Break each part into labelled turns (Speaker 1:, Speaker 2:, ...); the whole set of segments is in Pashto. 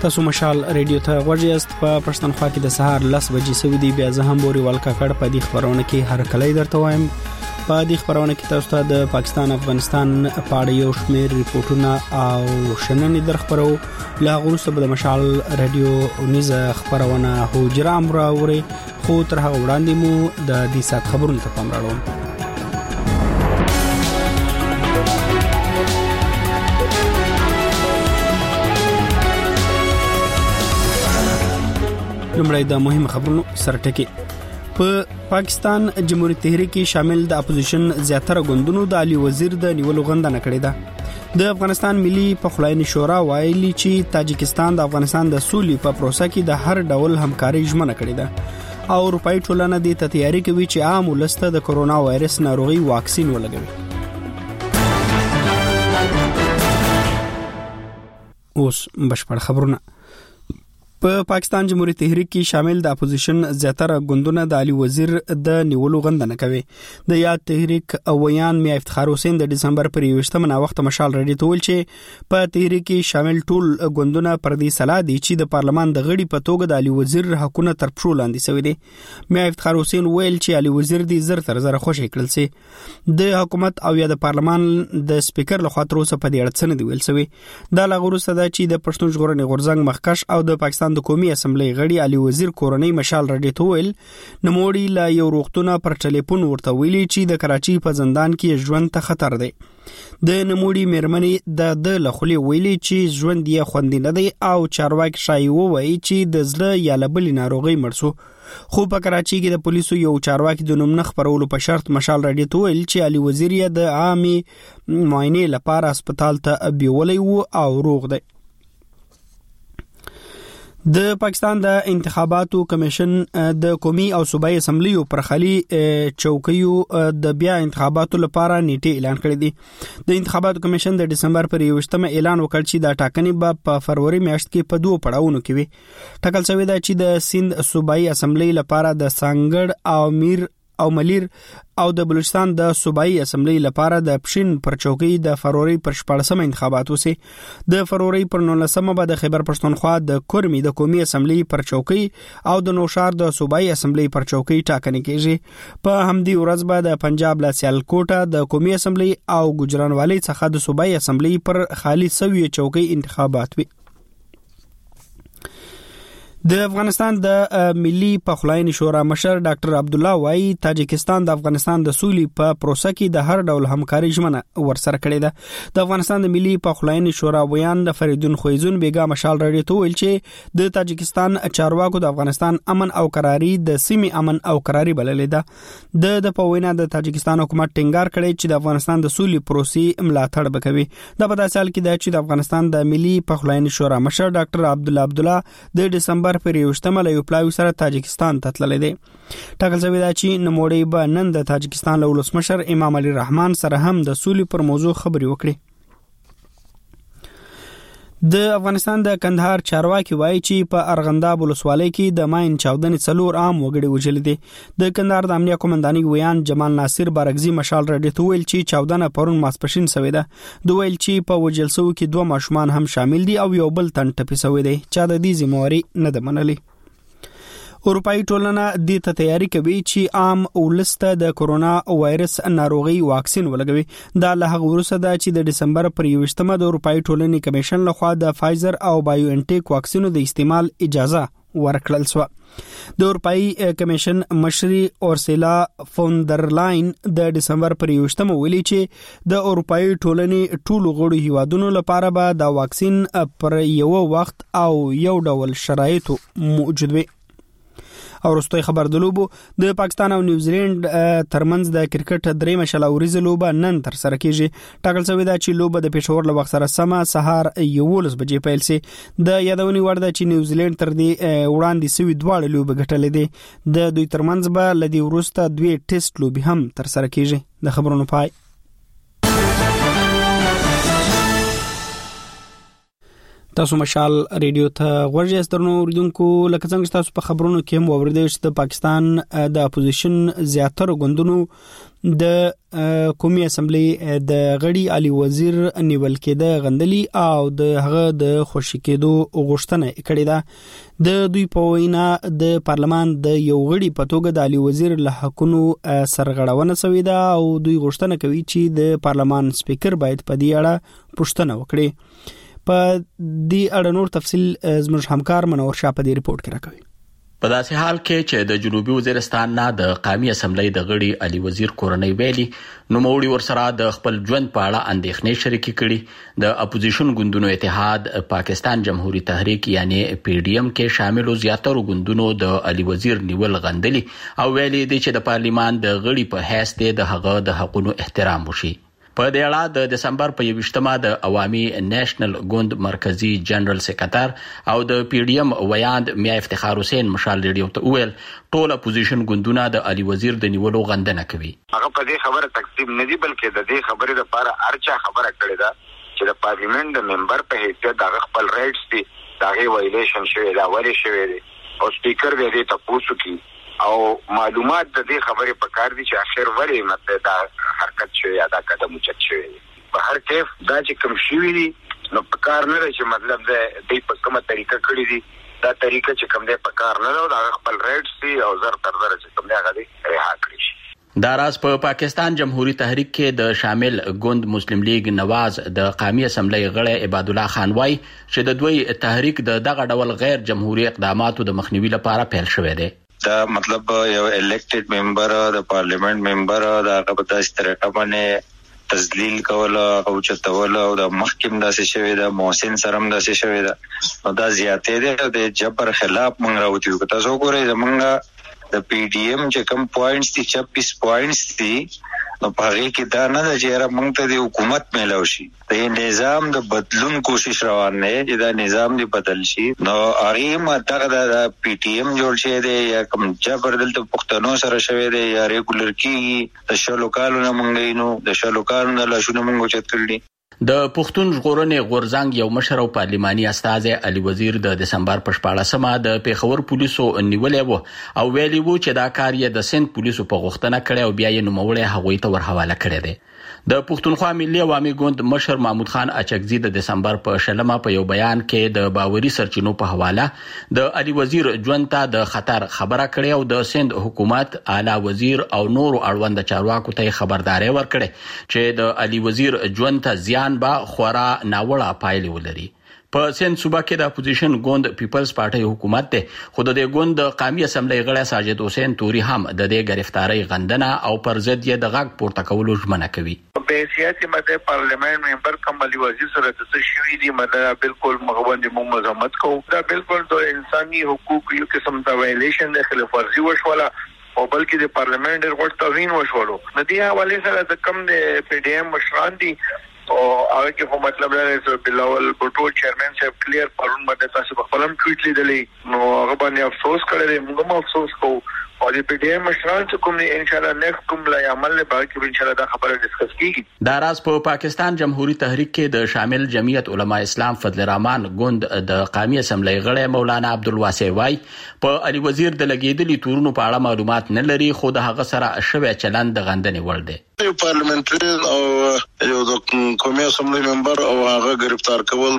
Speaker 1: تاسو مشال ریډیو ته غوږیاست په پښتونخوا کې د سهار 10 بجې سوي بیا زه هم بوري والکاکړ په دې خبرونه کې هر کله درته وایم. په دې خبرونه کې تاسو ته د پاکستان افغانستان په اړه یو شمېر ریپورتونه او شننې درخبرو. لا غوسه به د مشال ریډیو نیزه خبرونه هوجره امراوري خو تر هغه وړاندې مو د دې سات خبرونه ته پام راوړم. لمړی د مهم خبرونو سرټکی. په پاکستان جمهوریت تحریک کې شامل د اپوزیشن زیاتره ګوندونو د علي وزیر د نیولو غندنه کړې ده. د افغانستان ملي پخلاینې شورا وایي چې تاجکستان د افغانستان د سولې په پروسه کې د هر ډول همکاري ژمنه کړې ده او اروپאי ټولنه د تیاری کوي چې عام ولسته د کرونا وایرس ناروغي واکسین ولګوي. اوس بشپړ خبرونه. په پاکستان جمهوریت تحریک کې شامل د اپوزیشن زیاتره ګوندونه د علي وزیر د نیولو غندنه کوي. د یاد تحریک اویان میا افتخار حسین د دسمبر پر 21 نا وخت مشال ریډیو ته ویل چې په تحریک کې شامل ټول ګوندونه پر دې صلاح دي چې د پارلمان د غړي په توګه د علي وزیر حقونه تر پښو لاندې شوی دي. میا افتخار حسین ویل چې علي وزیر دې زر تر زر خوشی کړل سي. د حکومت او یا د پارلمان د سپیکر لخوا تر اوسه په دې اړه څه نه دی ویل شوی. دا لغوره صدا چې د پښتون ژغورنې غورځنګ مخکښ او د پاکستان د قومي اسمبلی غړي علي وزیر کورنۍ مشال ریډیو ته ویل نموړي لا یو روغتونه پر ټلیفون ورته ویلي چې د کراچي په زندان کې ژوند ته خطر دی. د نموړي مېرمنې د لخلي ویلي چې ژوند یې خوندي نه دی او چارواکي شایي وایي چې د زړه یا لبلي ناروغي مرسو. خو په کراچي کې د پولیسو یو چارواکي د نوم نه خبرولو په شرط مشال ریډیو ته ویل چې علي وزیر یې د عامي معاینې لپاره هسپتال ته بیولې وو او روغ دی. د پاکستان د انتخاباتو کمیشن د قومي او صوبایي اسمبلیو پر خالي چوکیو د بیا انتخاباتو لپاره نیټه اعلان کړې دي. د انتخاباتو کمیشن د دسمبر پر 21 اعلان وکړ چې د ټاکنې په فروری میاشت کې په دوه پړاوونو کې وي. ټاکل شوی دی چې د سند صوبایي اسمبلی لپاره د سانګړ او میر او ملیر او د بلوچستان د صوبایي اسمبلی لپاره د پښین پر چوکۍ د فروری پر 14 انتخابات وسی. د فروری پر 19 به د خیبر پښتونخوا د کورمی د قومي اسمبلی پر چوکۍ او د نوشار د صوبایي اسمبلی پر چوکۍ ټاکنې کیږي. په همدې ورځ به د پنجاب لا سیالکوټه د قومي اسمبلی او ګجرانوالي څخه د صوبایي اسمبلی پر خالي سوي چوکۍ انتخابات وي. د افغانستان د ملي پخلاینې شورا مشر ډاکټر عبد الله وايي تاجکستان د افغانستان د سولې په پروسه کې د هر ډول همکاري ژمنه ورسره کړې ده. د افغانستان د ملي پخلاینې شورا ویان د فریدون خویزون بیګا مشال ریډیو ته ویل چې د تاجکستان چارواکو د افغانستان امن او قراري د سیمې امن او قراري بللې ده. د پوینا د تاجکستان حکومت ټینګار کړی چې د افغانستان د سولې پروسې ملاتړ وکوي. د په داسې حال کې د افغانستان د ملي پخلاینې شورا مشر ډاکټر عبد الله د دسمبر پر 21 له پلاوی سره تاجکستان ته تللی دی. ټاکل شوی دی چې نموړي به نن د تاجکستان له ولسمشر امام علي رحمان سره هم د سولې پر موضوع خبري وکړي. د افغانستان د کندهار چارواکي وایي چې په ارغنداب ولسوالۍ کې د ماین چاودنې 4 عام وګړي وژل دي. د کندهار د امنیه قومندانۍ ویان جمال ناصر بارګزي مشال ریډیو ته ویل چې چاودنه پرون ماسپښین شوې ده. دوی ویل چې په وژل شوو کې 2 ماشومان هم شامل دي او یو بل تن ټپي شوی دی چې د دې ذمہواری نه ده منلې. اروپאי ټولنه د تیاری کوي چې عام ولسته د کرونا وایرس ناروغي واکسین ولګوي. دا له هغه وروسته ده چې د دسمبر پر 21 د اروپאי ټولنې کمیشن لخوا د فایزر او بایو انټیک واکسینو د استعمال اجازه ورکړل شو. د اروپאי کمیشن مشري اورسلا فوندرلاین د دسمبر پر 21 ویلي چې د اروپאי ټولنې ټولو غړو هیوادونو لپاره به دا واکسین پر یو وخت او یو ډول شرایطو موجود وي. او وروستي خبر د لوبو د پاکستان او نیوزیلند ترمنځ د کرکټ درې مشله ورځ لوبه نن تر سره کیږي. ټاکل شوی دا چې لوبه د پېښور له وخت سره سما سهار 11 بجې پیل شي. د یادونې وړ ده چې نیوزیلند تر دې وړاندې سوي دواړه لوبه ګټلې دي. د دوی ترمنځ به لدی ورسته 2 ټیسټ لوبي هم تر سره کیږي. د خبرونو پای. تاسو مشال ریډیو ته ورجه سترنو اوریدونکو لکه څنګه تاسو په خبرونو کې هم اوریدئ چې د پاکستان د اپوزیشن زیاتره ګوندونو د قومي اسمبلی د غړي علي وزیر نیول کېده غندلي او د هغه د خوشی کېدو غوښتنه کړې ده د دوی په وینا د پارلمان د یو غړي په توګه د علي وزیر له حقونو سرغړونه شوې ده او دوی غوښتنه کوي چې د پارلمان سپیکر باید په دې اړه پوښتنه وکړي په دې اړه نور تفصیل زموږ همکار منور شاه په دې ریپورت کې راکوي.
Speaker 2: په داسې حال کې چې د جنوبي وزیرستان نه د قومي اسمبلی د غړي علي وزیر کورنۍ ویلي نو موري ورسره د خپل ژوند په اړه اندېښنې شریکې کړي. د اپوزیشن ګوندونو اتحاد پاکستان جمهوریت تحریک یعنی پی ډی ایم کې شامل زیاتره ګوندونو د علي وزیر نیول غندلي او ویلي دي چې د پارلیمان د غړي په حیث د هغه د حقونو احترام وشي. په دې اړه د دسمبر په 21مه د عوامي نېشنل ګوند مرکزی جنرال سکرټر او د پی ډی ایم ویاند میا افتخار حسین مشال ریډیو ته ویل ټول اپوزیشن ګوندونه د علي وزیر د نیولو غندنه کوي.
Speaker 3: هغه په دې خبره تقسیم نه دي بلکې د دې خبرې لپاره ارچا خبره کړې ده چې د پارلیمنت د ممبر په حیثیت د خپل رائټس دي دغه وایلیشن شوی دا وری شوی دی او سپیکر دې ته پوښتنه کوي او معلومات د دې خبرې په کار دي چې اخر وری مته دا حرکت شوی یا دا قدم اوچت شوی په هر کیف دا چې کوم شوی دي نو په کار نه چې مطلب دې په کومه طریقه کړی دي دا طریقه چې کوم دې په کار نه دا خپل رائټس دي او زر تر زر چې کوم دې هغه دې رها کړی شي.
Speaker 2: دا راز په پاکستان جمهوریت تحریک کې د شامل ګوند مسلم لیگ نواز د قومي اسمبلی غړی عباد الله خان وای چې د دوی تحریک د دغه ډول غیر جمهوریت اقداماتو د مخنیوي لپاره پیل شوی دی.
Speaker 4: دا مطلب یو الیکټډ ممبر د پارلیمنت ممبر دا هغه په داسې طریقه باندې تذلیل کول او چتول او د محکم داسې شوی دا محسن سرم داسې شوی دا دا زیاتې ده د جبر خلاف مونږ راوتیو که تاسو ګورئ زمونږ د پی ډی ایم چې کوم پوینټس دي 26 پوینټس دي نو په هغه کې دا نه ده چې موږ ته د حکومت ملو شي د نظام د بدلون کوشش روان نه چې دا نظام دی بدل شي نو هغه ماته د پی ټی ایم جوړ شي دی یا کوم جبر دلته پښتنو سره شوی دی یا ریګولر کی د شلو کالو نه مونږ نو د شلو کالو نه لښونه مونږ چت کړی.
Speaker 2: د پښتون ژغورنې غورځنګ یو مشر او پارلماني استازي علي وزیر د دسمبر په 14مه د پیښور پولیسو نیولې وو او ویلي وو چې دا کار یې د سند پولیسو په غوښتنه کړې او بیا یې نوموړی هغوی ته ورحواله کړی دی. د پښتونخوا ملي عوامي ګوند مشر محمود خان اچکزي د دسمبر په 20مه په یو بیان کې د باوري سرچینو په حواله د علي وزیر ژوند ته د خطر خبره کړې او د سند حکومت اعلی وزیر او نور اړوند چارواکو ته خبرداري ورکړې چې د علي وزیر ژوند ته زیان به خورا ناوړه پایلې ولري. په سند صوبه کې د اپوزیشن ګوند پیپلز پارټي حکومت ته خود د ګوند د قومي اسمبلی غړی ساجد حسین توري هم د دې گرفتاری غندنه او پر ضد یې د غږ پورته کولو ژمنه کوي.
Speaker 3: په سیاسي مده پارلیمنت ممبر کوم علي وزیر سره د شوی دی مده بالکل مغوند مزمت کو دا بالکل د انساني حقوق یو قسم د وایلیشن د خلاف ورزي وشوله او بلکې د پارلیمنت غوښتنه توهین وشولو. ندی حواله سره د کم د پی ډی ایم مشران دي او هغه کې په مطلب لري بلاول بوټو چیرمن صاحب کلیر پرون مده تاسو په خپلم ټویټ لیدلې نو هغه باندې افسوس کړی موږ هم افسوس کوو او د پی ډی ایم مشران چې کوم ان شاء الله نیکسټ کوم لا عمل له باقي ان شاء الله دا خبره ډیسکس کیږي.
Speaker 2: دا راز په پاکستان جمهوریت تحریک کې د شامل جمعیت علما اسلام فضل الرحمن ګوند د قومي اسمبلی غړی مولانا عبدالواسع وای په علي وزیر د لګیدلي تورونو په اړه معلومات نه لري خو د هغه سره شوی چلند د غندنې وړ دی.
Speaker 5: یو پارلیمنټری او یو د قومي اسمبلی ممبر او هغه گرفتار کول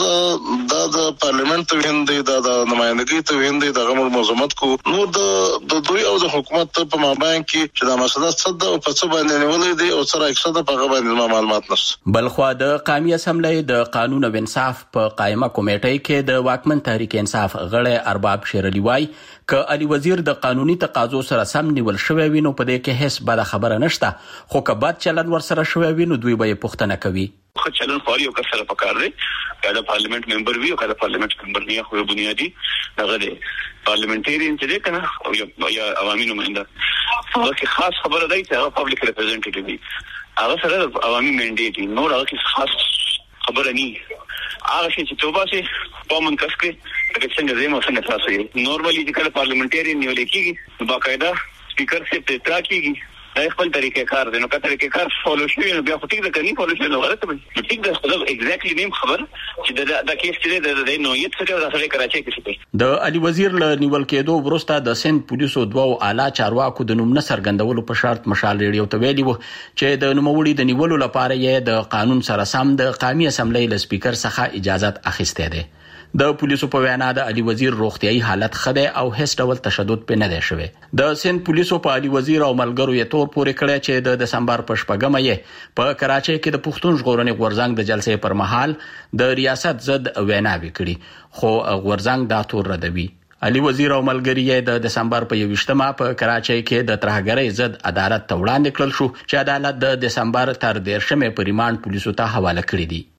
Speaker 5: دا د پارلیمنت توهین دی دا د نمائندګۍ توهین دی دغه مزمت کو نو د دوی او د حکومت په مابین کې چې دا مسله صد او په څه باندې نیولې دي او سره 100 په هغه باندې معلومات نشته.
Speaker 2: بلخوا د قومي اسمبلی د قانون او انصاف په قائمه کمیټې کې د واکمن تحریک انصاف غړی ارباب شیر علي وای ک علي وزیر د قانوني تقاضو سره سم نیول شوی وینو په دې کې هیڅ بد خبره نشته خو که بد چلن ور سره شوی وینو دوی به پوښتنه کوي.
Speaker 6: خو چلن خوري او کسره پکار دی کله پارلیمنت ممبر وی او کله پارلیمنت ممبر نه خو بنیادی دغه دی پارلیمنټریان چې کنه یا عوامي نمائنده هغه کې خاص خبره دی چې هغه پبلک ریپرزنټیټیو دی هغه سره عوامي منډیټ دی نو هغه کې خاص خبره نه هغه چې توبه سي پامن کسکه د څنګه زموږ څنګه تاسو نورمالي چې کله پارلیمنټریان نیول کېږي باقاعده سپیکر سے اطلاع کیږي خپل طریقې کار دی نو کله طریقې کار فالو شي نو بیا خو ټیک ده کني فالو شي نو غلط دی ټیک ده خو ایگزیکټلی نیم خبر چې دا کیس چې د نوعیت څخه د سړی کراچۍ کې شي
Speaker 2: د علي وزیر له نیول کېدو وروسته د سند پولیسو دوه اعلی چارواکو د نوم نه څرګندولو په شرط مشال ریډیو ته ویلي و چې د نوموړي د نیولو لپاره یې د قانون سره سم د قومي اسمبلی له سپیکر څخه اجازه اخیسته ده د پولیسو په وینا د علي وزیر روغتيایي حالت خده او هیڅ ډول تشدد په نه دی شوی د سند پولیسو په علي وزیر او ملګرو یې تور پورې کړی چې د دسمبر په شپږمه یې په کراچۍ کې د پښتون ژغورنې غورځنګ د جلسې پر مهال د ریاست ضد ویناوي کړي خو غورځنګ دا تور ردوي علي وزیر او ملګری یې د دسمبر په 21مه په کراچۍ کې د ترهګرۍ ضد عدالت ته وړاندې کړل شو چې عدالت د دسمبر تر 13مه په ریماند پولیسو ته حواله کړی دی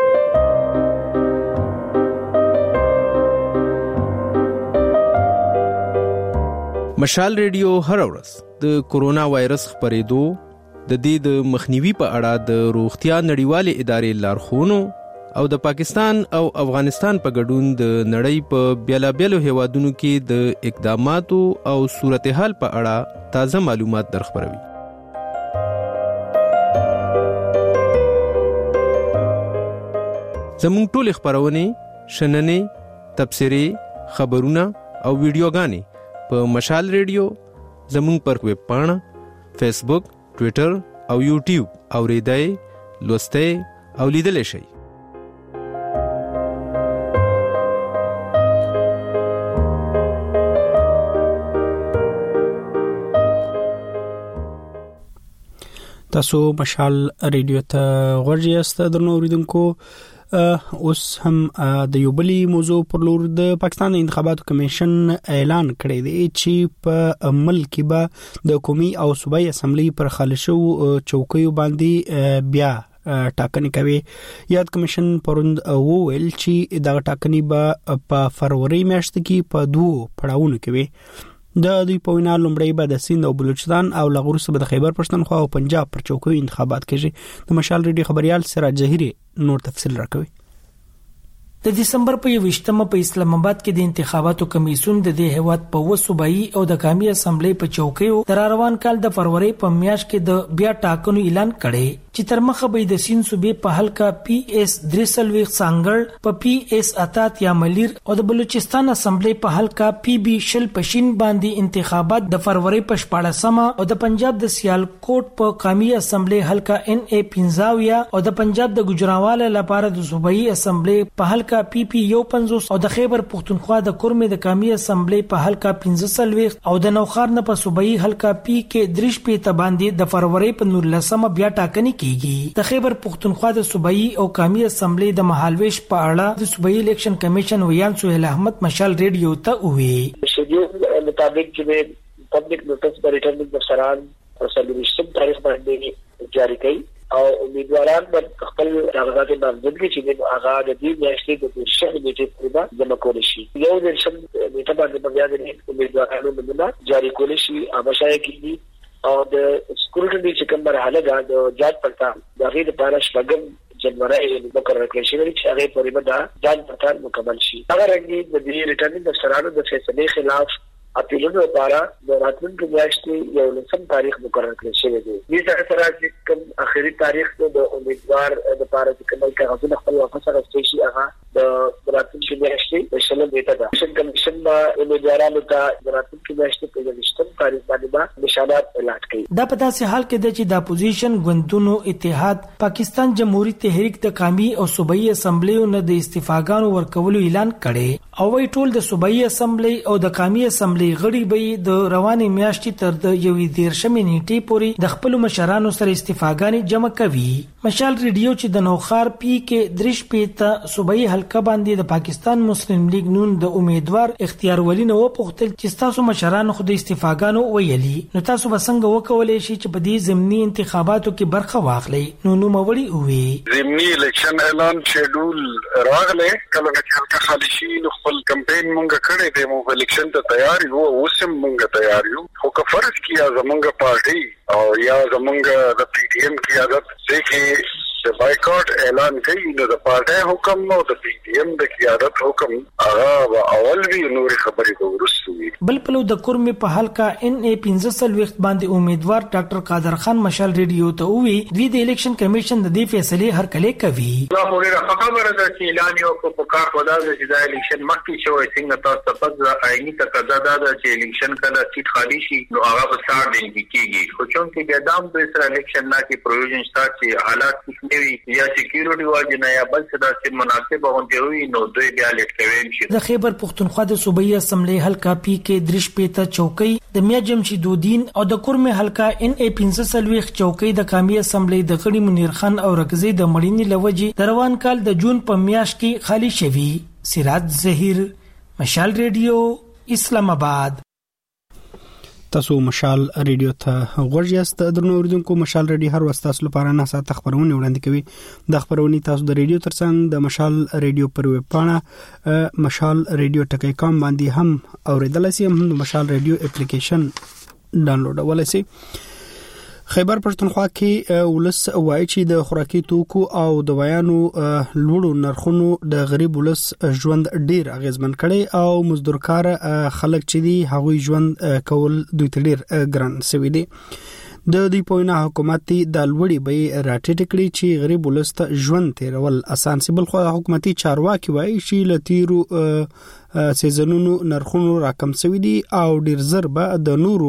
Speaker 7: مشال ریډیو هر ورځ د کورونا وایرس خپرېدو د دې د مخنیوي په اړه د روغتیا نړیوالې ادارې لارښوونو او د پاکستان او افغانستان په ګډون د نړۍ په بیلابیلو هیوادونو کې د اقداماتو او صورتحال په اړه تازه معلومات درخبروي زموږ ټول خبرونه شننې تبصرې خبرونه او ویډیوګانې په مشال ریډیو زموږ پر ویب پاڼه فیسبوک ټوئیټر او یوټیوب اوریدای لوستای او لیدل شئ
Speaker 1: تاسو مشال ریډیو ته غوږی یاست درنو اوریدونکو اوس هم د یو بلی موضوع پر لور د پاکستان انتخاباتو کمیشن اعلان کړی دی چې په ملک کې به د قومي او صوبایي اسمبلی پر خالصو چوکیو باندې بیا ټاکنې کوي یاد کمیشن پروند وویل چې دا ټاکنې به په فروری میاشت کې په دوه پړاوونو کې وي د دوی په وینا لومړی به د سند او بلوچستان او لاغور صوبه د خیبر پښتونخوا او پنجاب پر چوکیو انتخابات کېږي د مشال ریډیو خبريال سراج جهيري نور تفصیل راکوي
Speaker 8: د دسمبر په 21مه په اسلام آباد کې د انتخاباتو کمیسیون د دې هیواد په وسوبایي او د قومي اسمبلی په چوکیو تر روان کال د فروری په میاشت کې د بیا ټاکنو اعلان کړي چې تر مخه به د سین صوبې په حلقه پی اس درسلويخ سانګړ په پی اس اتات یا ملیر او د بلوچستان اسمبلی په حلقه پی بی شل پشین باندې انتخابات د فروری په 14مه او د پنجاب د سیالکوټ په قومي اسمبلی حلقه ان ای 15 او د پنجاب د ګجراواله لپاره د صوبایي اسمبلی په حلقه پی پی یو 50 او د خیبر پښتونخوا د کورمې د قومي اسمبلی په حلقه 15 او د نوخار نه په صوبایي حلقه پی کې درش په تباندې د فروری په 19مه بیا ټاکنې کیږي د خیبر پښتونخوا د صوبایي او قومي اسمبلی د مهالويش په اړه د صوبایي الیکشن کمیشن ویان سہیل احمد مشال ریډیو ته وی
Speaker 9: شیډول مطابق چې پبلک نوټس پر ریټرنینګ افسران او سرلیشن تاریخ باندې جاری کړي او امیدواران په خپل کاغذات نامزدګي چې هغه د دې میاشتې د شهر میټې پورې جمع کول شي یو د شم میټه باندې بیا د امیدوارانو نمونه جاری کول شي اوبشای کیږي او د سکیورټي چې کوم مرحله د جاج پړتال د غیر لپاره شپږم جنوري مقرره کړل شوې چې هغه پورې به د جاج پړتال مکمل شي هغه رنګي د دې ریټرنینګ افسرانو د فیصلې خلاف اپیلونو لپاره د راتلونکي میاشتې یو لسم تاریخ مقرر کړل شوی دی دې سره چې کوم اخري تاریخ د امیدوار د لپاره چې کومه کاغذونه خپل واپس راستي شي هغه د راتلونکي میاشتې د شلم دیتا ده الیکشن کمیشن با امیدوارانو ته د راتلونکي میاشتې په لسم تاریخ باندې نشانات اعلان کړي
Speaker 8: دا په داسې حال کې چې د اپوزیشن ګوندونو اتحاد پاکستان جمهوریت تحریک د قومي او صوبایي اسمبلیو نه د استعفاګانو ورکولو اعلان کړي او وی ټول د صوبایي اسمبلی او د قومي اسمبلی غړي به د روانې میاشتې تر د 11 نیټې پورې د خپل مشرانو سره استعفاګانې جمع کوي مشال ریډیو چې د نوخار پی کې درش پیته صوبایي حلقه باندې د پاکستان مسلم لیگ نون د امیدوار اختیار ولی نو پختل چې تاسو مشرانو خو د استعفاګانو ویلي نو تاسو بسنګ وکولې شي چې په دې ضمني انتخاباتو کې برخه واخلي نو موړي وي
Speaker 5: ضمني الیکشن اعلان شیډول راغله کله چې حلقه خالی شي نو خپل کمپاین مونږ کړی دی مو الیکشن ته تیار یو اوسم مونږ تیار یو خو که فرض کیا زمونږ پارټي او یا زمونږ د پی ډی ایم کی عادت چې چې بایکاټ اعلان کوي نو د پارټي حکم او د پی ډی ایم د قیادت حکم هغه اول وی نور خبرې به ورسته وي.
Speaker 8: بل پلو د کورمه په حلقه ان ای 15 وخت باندې امیدوار ډاکټر قادر خان مشال ریډیو ته وی دوی د الیکشن کمیشن د دې فیصله هر کله کوي.
Speaker 3: دا موري خبره ده چې اعلان یو کو په کار ودا چې دا الیکشن مخکې شوی څنګه تاسو په آئینی تقاضا ده چې الیکشن کله سیټ خالی شي نو هغه به سار دی کیږي خو چون کې ګدام د سره الیکشن نه کې پروویژن شته چې حالات کښ نیوي یا سکیورټي واجب نه یا بل څه د مناسبه غونډه وي نو دوی بیا لیټ کوي شي.
Speaker 8: د خیبر پختونخوا د صوبایي اسمبلی حلقه پی کې درش پیته چوکۍ د میا جمشید الدین او د کورمه حلقه ان ای 15 وخت چوکۍ د قومي اسمبلی د غړي منیر خان او رکزي د مړینې لوجي د روان کال د جون په میاشت کې خالی شوی. سراج ظهیر، مشال ریډیو، اسلام آباد.
Speaker 1: تاسو مشال ریډیو ته غوږ یاست. درنو اوریدونکو مشال ریډیو هر وخت تاسو لپاره نه ساعت خبرونه وړاندې کوي. د خبرونه تاسو د ریډیو ترڅنګ د مشال ریډیو پر ویب پاڼه مشال ریډیو ټکی کام باندې هم اوریدلای شئ. هم د مشال ریډیو اپلیکیشن ډاونلوډولای شئ. خیبر پښتونخوا کې ولس وایي چې د خوراکي توکو او دوايانو لوړو نرخونو د غریب ولس ژوند ډیر اغیزمن کړي او مزدورکار خلک چې دي هغوی ژوند کول دوی ته ډیر ګران شوی دي. د دې پوینه حکومت د لوړې به راټیټ کړي چې غریب ولس ته ژوند تیرول اسان سي. بل خو حکومتي چارواکي وایي چې لتیرو سیزنونو نرخونو راکم شوی دي او ډیر زر به د نورو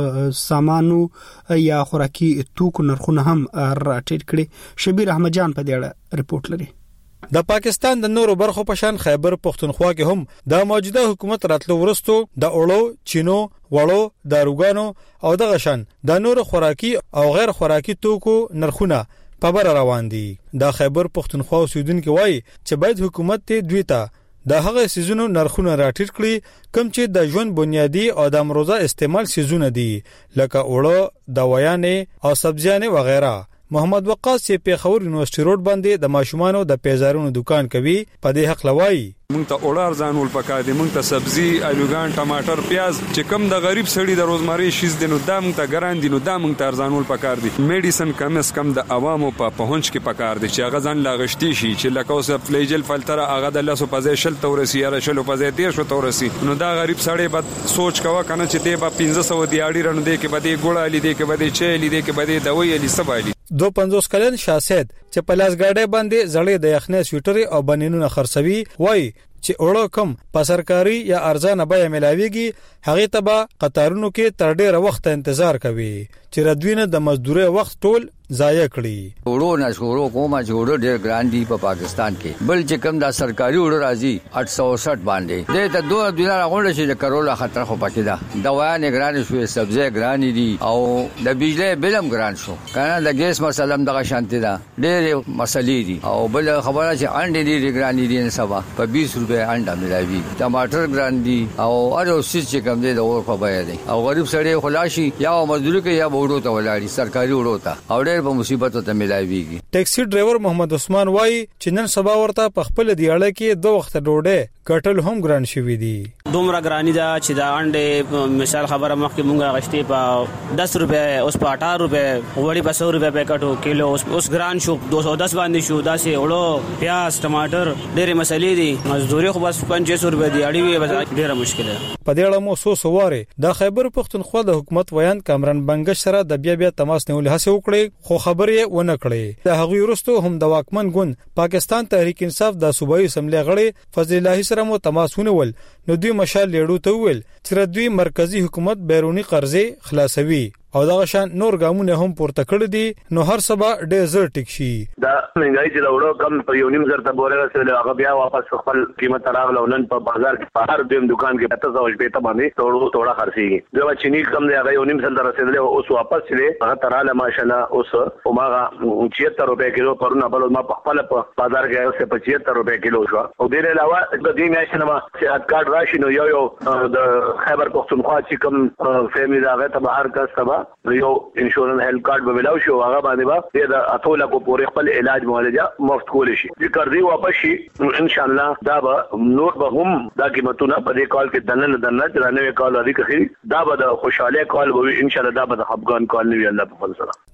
Speaker 1: سامانو یا خوراکي توکو نرخونه هم راټیټ کړي. شبیر احمد جان په دې اړه رپورت لري.
Speaker 10: د پاکستان د نورو برخو په شان خیبر پختونخوا کې هم د موجوده حکومت راتلو ورستو د اولو چینو وړو داروګانو او د غشن د نورو خوراکي او غیر خوراکي توکو نرخونه په بر روان دي. د خیبر پختونخوا اوسیدونکو وایي چې باید حکومت ته دوی ته د هغه سيزونو نرخونه راټیټ کړي کوم چې د ژوند بنیادی او د امروزه استعمال سيزونه دي لکه اوړه، دوايانې او سبزيانې وغیرہ. محمد وقاص چې په خور یونیورسيټي روډ باندې د ماشومانو د پیزارونو دکان کوي په دې حق لوي.
Speaker 11: مونږ ته اورار ځانول پکار دي، مونږ ته سبزي، الوګان، ټماټر، پیاز چې کم د غریب سړي د روزمري شیز دي نو دا مونږ ته ګران دي نو دا مونږ ته ځانول پکار دي. میډیسن کم اس کم د عوامو په پهونچ کې پکار دي چې هغه ځان لاغشتي شي چې لکه اوس فلیجل فلتر هغه د لاسو په ځای شل تورسي یا شل په ځای 13 تورسي نو دا غریب سړی به سوچ کوا کنه چې دی په 1500 دی اړي رنه دی کې بده ګوړه لیدې کې بده چي لیدې کې بده دوی لی سبالي.
Speaker 10: 250 کلن شاسید چې په لاس ګاډي باندې زړې د یخنې سویټر او بنینونه خرڅوي وای چې اوړه کم په سرکاري یا ارزانه بیه ملاويږي هغه ته به قطارونو کې تر ډیره وخت انتظار کوي چې ردوینه د مزدوري وخت ټول ضایع کړي.
Speaker 12: وړو نه شورو کومه جوړ ډیر ګران دي په پاکستان کې بل چې کم دا سرکاري وړو راځي 860 باندې دې ته 2 دینار غونډه شي د کرولا خطر خو پکې ده. دوايانې ګران شوې، سبزي ګران دي او د بجلی بلم ګران شو کنه د ګیس مسله دغه شانتي ده ډېر مسلې دي او بل خبره چې انډې دي ګران دي نه سبا په 20 روپے انډا ملاوي، ټماټر ګران دي او ارو سیس چې کم دي د اور په بیه دي او غریب سړی خلاصي یا مزدوري کوي یا وړو ته ولاړی سرکاري وړو ته او ډېر په مصیبت ته ملاويږي.
Speaker 10: ټیکسي ډرایور محمد عثمان وای چې نن سبا ورته په خپل دیاړه کې 2 وخت ډوډۍ کټل هم ګران شوی دي.
Speaker 13: دومره ګرانی دا چې دا انډه مثال خبره مخکې مونږه غشتي په 10 روپے اوس په 18 روپے وړي په 100 روپے پکټو کیلو اوس ګران شو 210 باندې شو دا سه وړو پیاز ټماټر ډېر مسلې دي مزدوري خو بس 500 روپے دی اړي وي بس ډېر مشکل ده.
Speaker 10: په دې اړه مو سواره د خیبر پختونخوا د حکومت ویان کامران بنگش سره د بیا تماس نیول هڅه وکړي خو خبرې ونه کړې. د هغوی وروسته هم د واکمن ګوند پاکستان تحریک انصاف د صوبایي اسمبلی غړي فضل الله سره مو تماس ونیول نو دوی مشال لیړو ته ویل چې دوی مرکزی حکومت بیرونی قرضې خلاصوي او دا شان نور ګامونه هم پورته کړی دي نو هر سبا ډېر زر ټیک شي.
Speaker 6: دا منګای چې وړو کم په یو نیم زر ته بوله رسول هغه بیا واپس خپل قیمت راغله نن په بازار کې په هر دیم دکان کې 700 ته باندې توړه خرڅيږي. دا چینی کم دی هغه یو نیم زر ته رسیدل اوس واپس لې هغه تراله ماشاءالله اوس او ماغه 76 روپے کیلو پرونه بل ما په خپل په بازار کې 75 روپے کیلو شو او ډېر علاوه د دې میاشتې ما چې کارت راشي نو یو د خیبر پختونخوا چې کوم فیملی راغی ته هر کس تبا یو انشورنس هیلث کارت به ملاوي شو هغه باندې به د اتوله کو پورې خپل علاج معالجه مفت کول شي. چې قرضې واپس شي ان شاء الله دا به نور به هم دا قیمتونه په دې کال کې دنه درانه کال لري کې دا به د خوشاله کال به ان شاء الله دا به د افغان کال نه وي الله په فضل سره.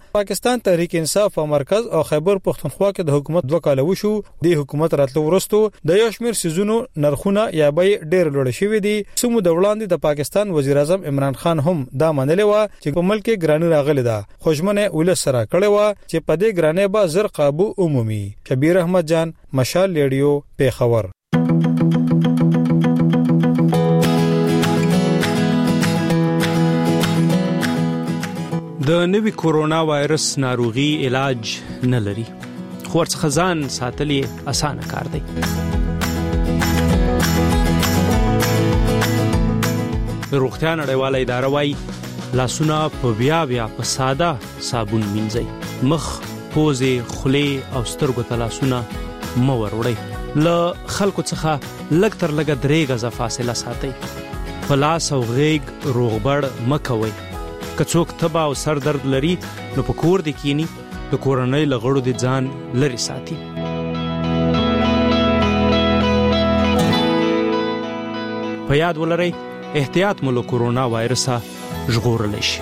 Speaker 10: پاکستان تحریک انصاف او مرکز او خیبر پختونخوا کې د حکومت 2 کال وشو. د حکومت راتلو ورستو د یو شمیر سيزونو نرخونه یا به ډېر لوړ شوي دي. سمو د وړاندې د پاکستان وزیر اعظم عمران خان هم دا منلې و چې په ملک کې ګرانی راغلی ده. خوشمنه ولس سره کړي و چې په دې ګرانی به زر قابو عمومي. شبیر احمد جان، مشال ریډیو، پیښور.
Speaker 14: د نوي کورونا وایرس ناروغي علاج نه لري، خو ورڅخه ځان ساتل یې اسانه کار دی. روغتیا نړیواله اداره وايي لاسونه په بیا په ساده صابون مینځئ، مخ، پوزې، خولې او سترګو ته لاسونه مه وروړئ. له خلکو څخه لږ تر لږه 3 غزه فاصله ساتئ. په لاس او غېږ روغبړ مه کوئ. که څوک تبه او سر درد لري نو په کور دې کینی، د کورنۍ له غړو دې ځان لري ساتي. په یاد ولرئ احتیاط مو له کورونا وایرسه ژغورلی شي.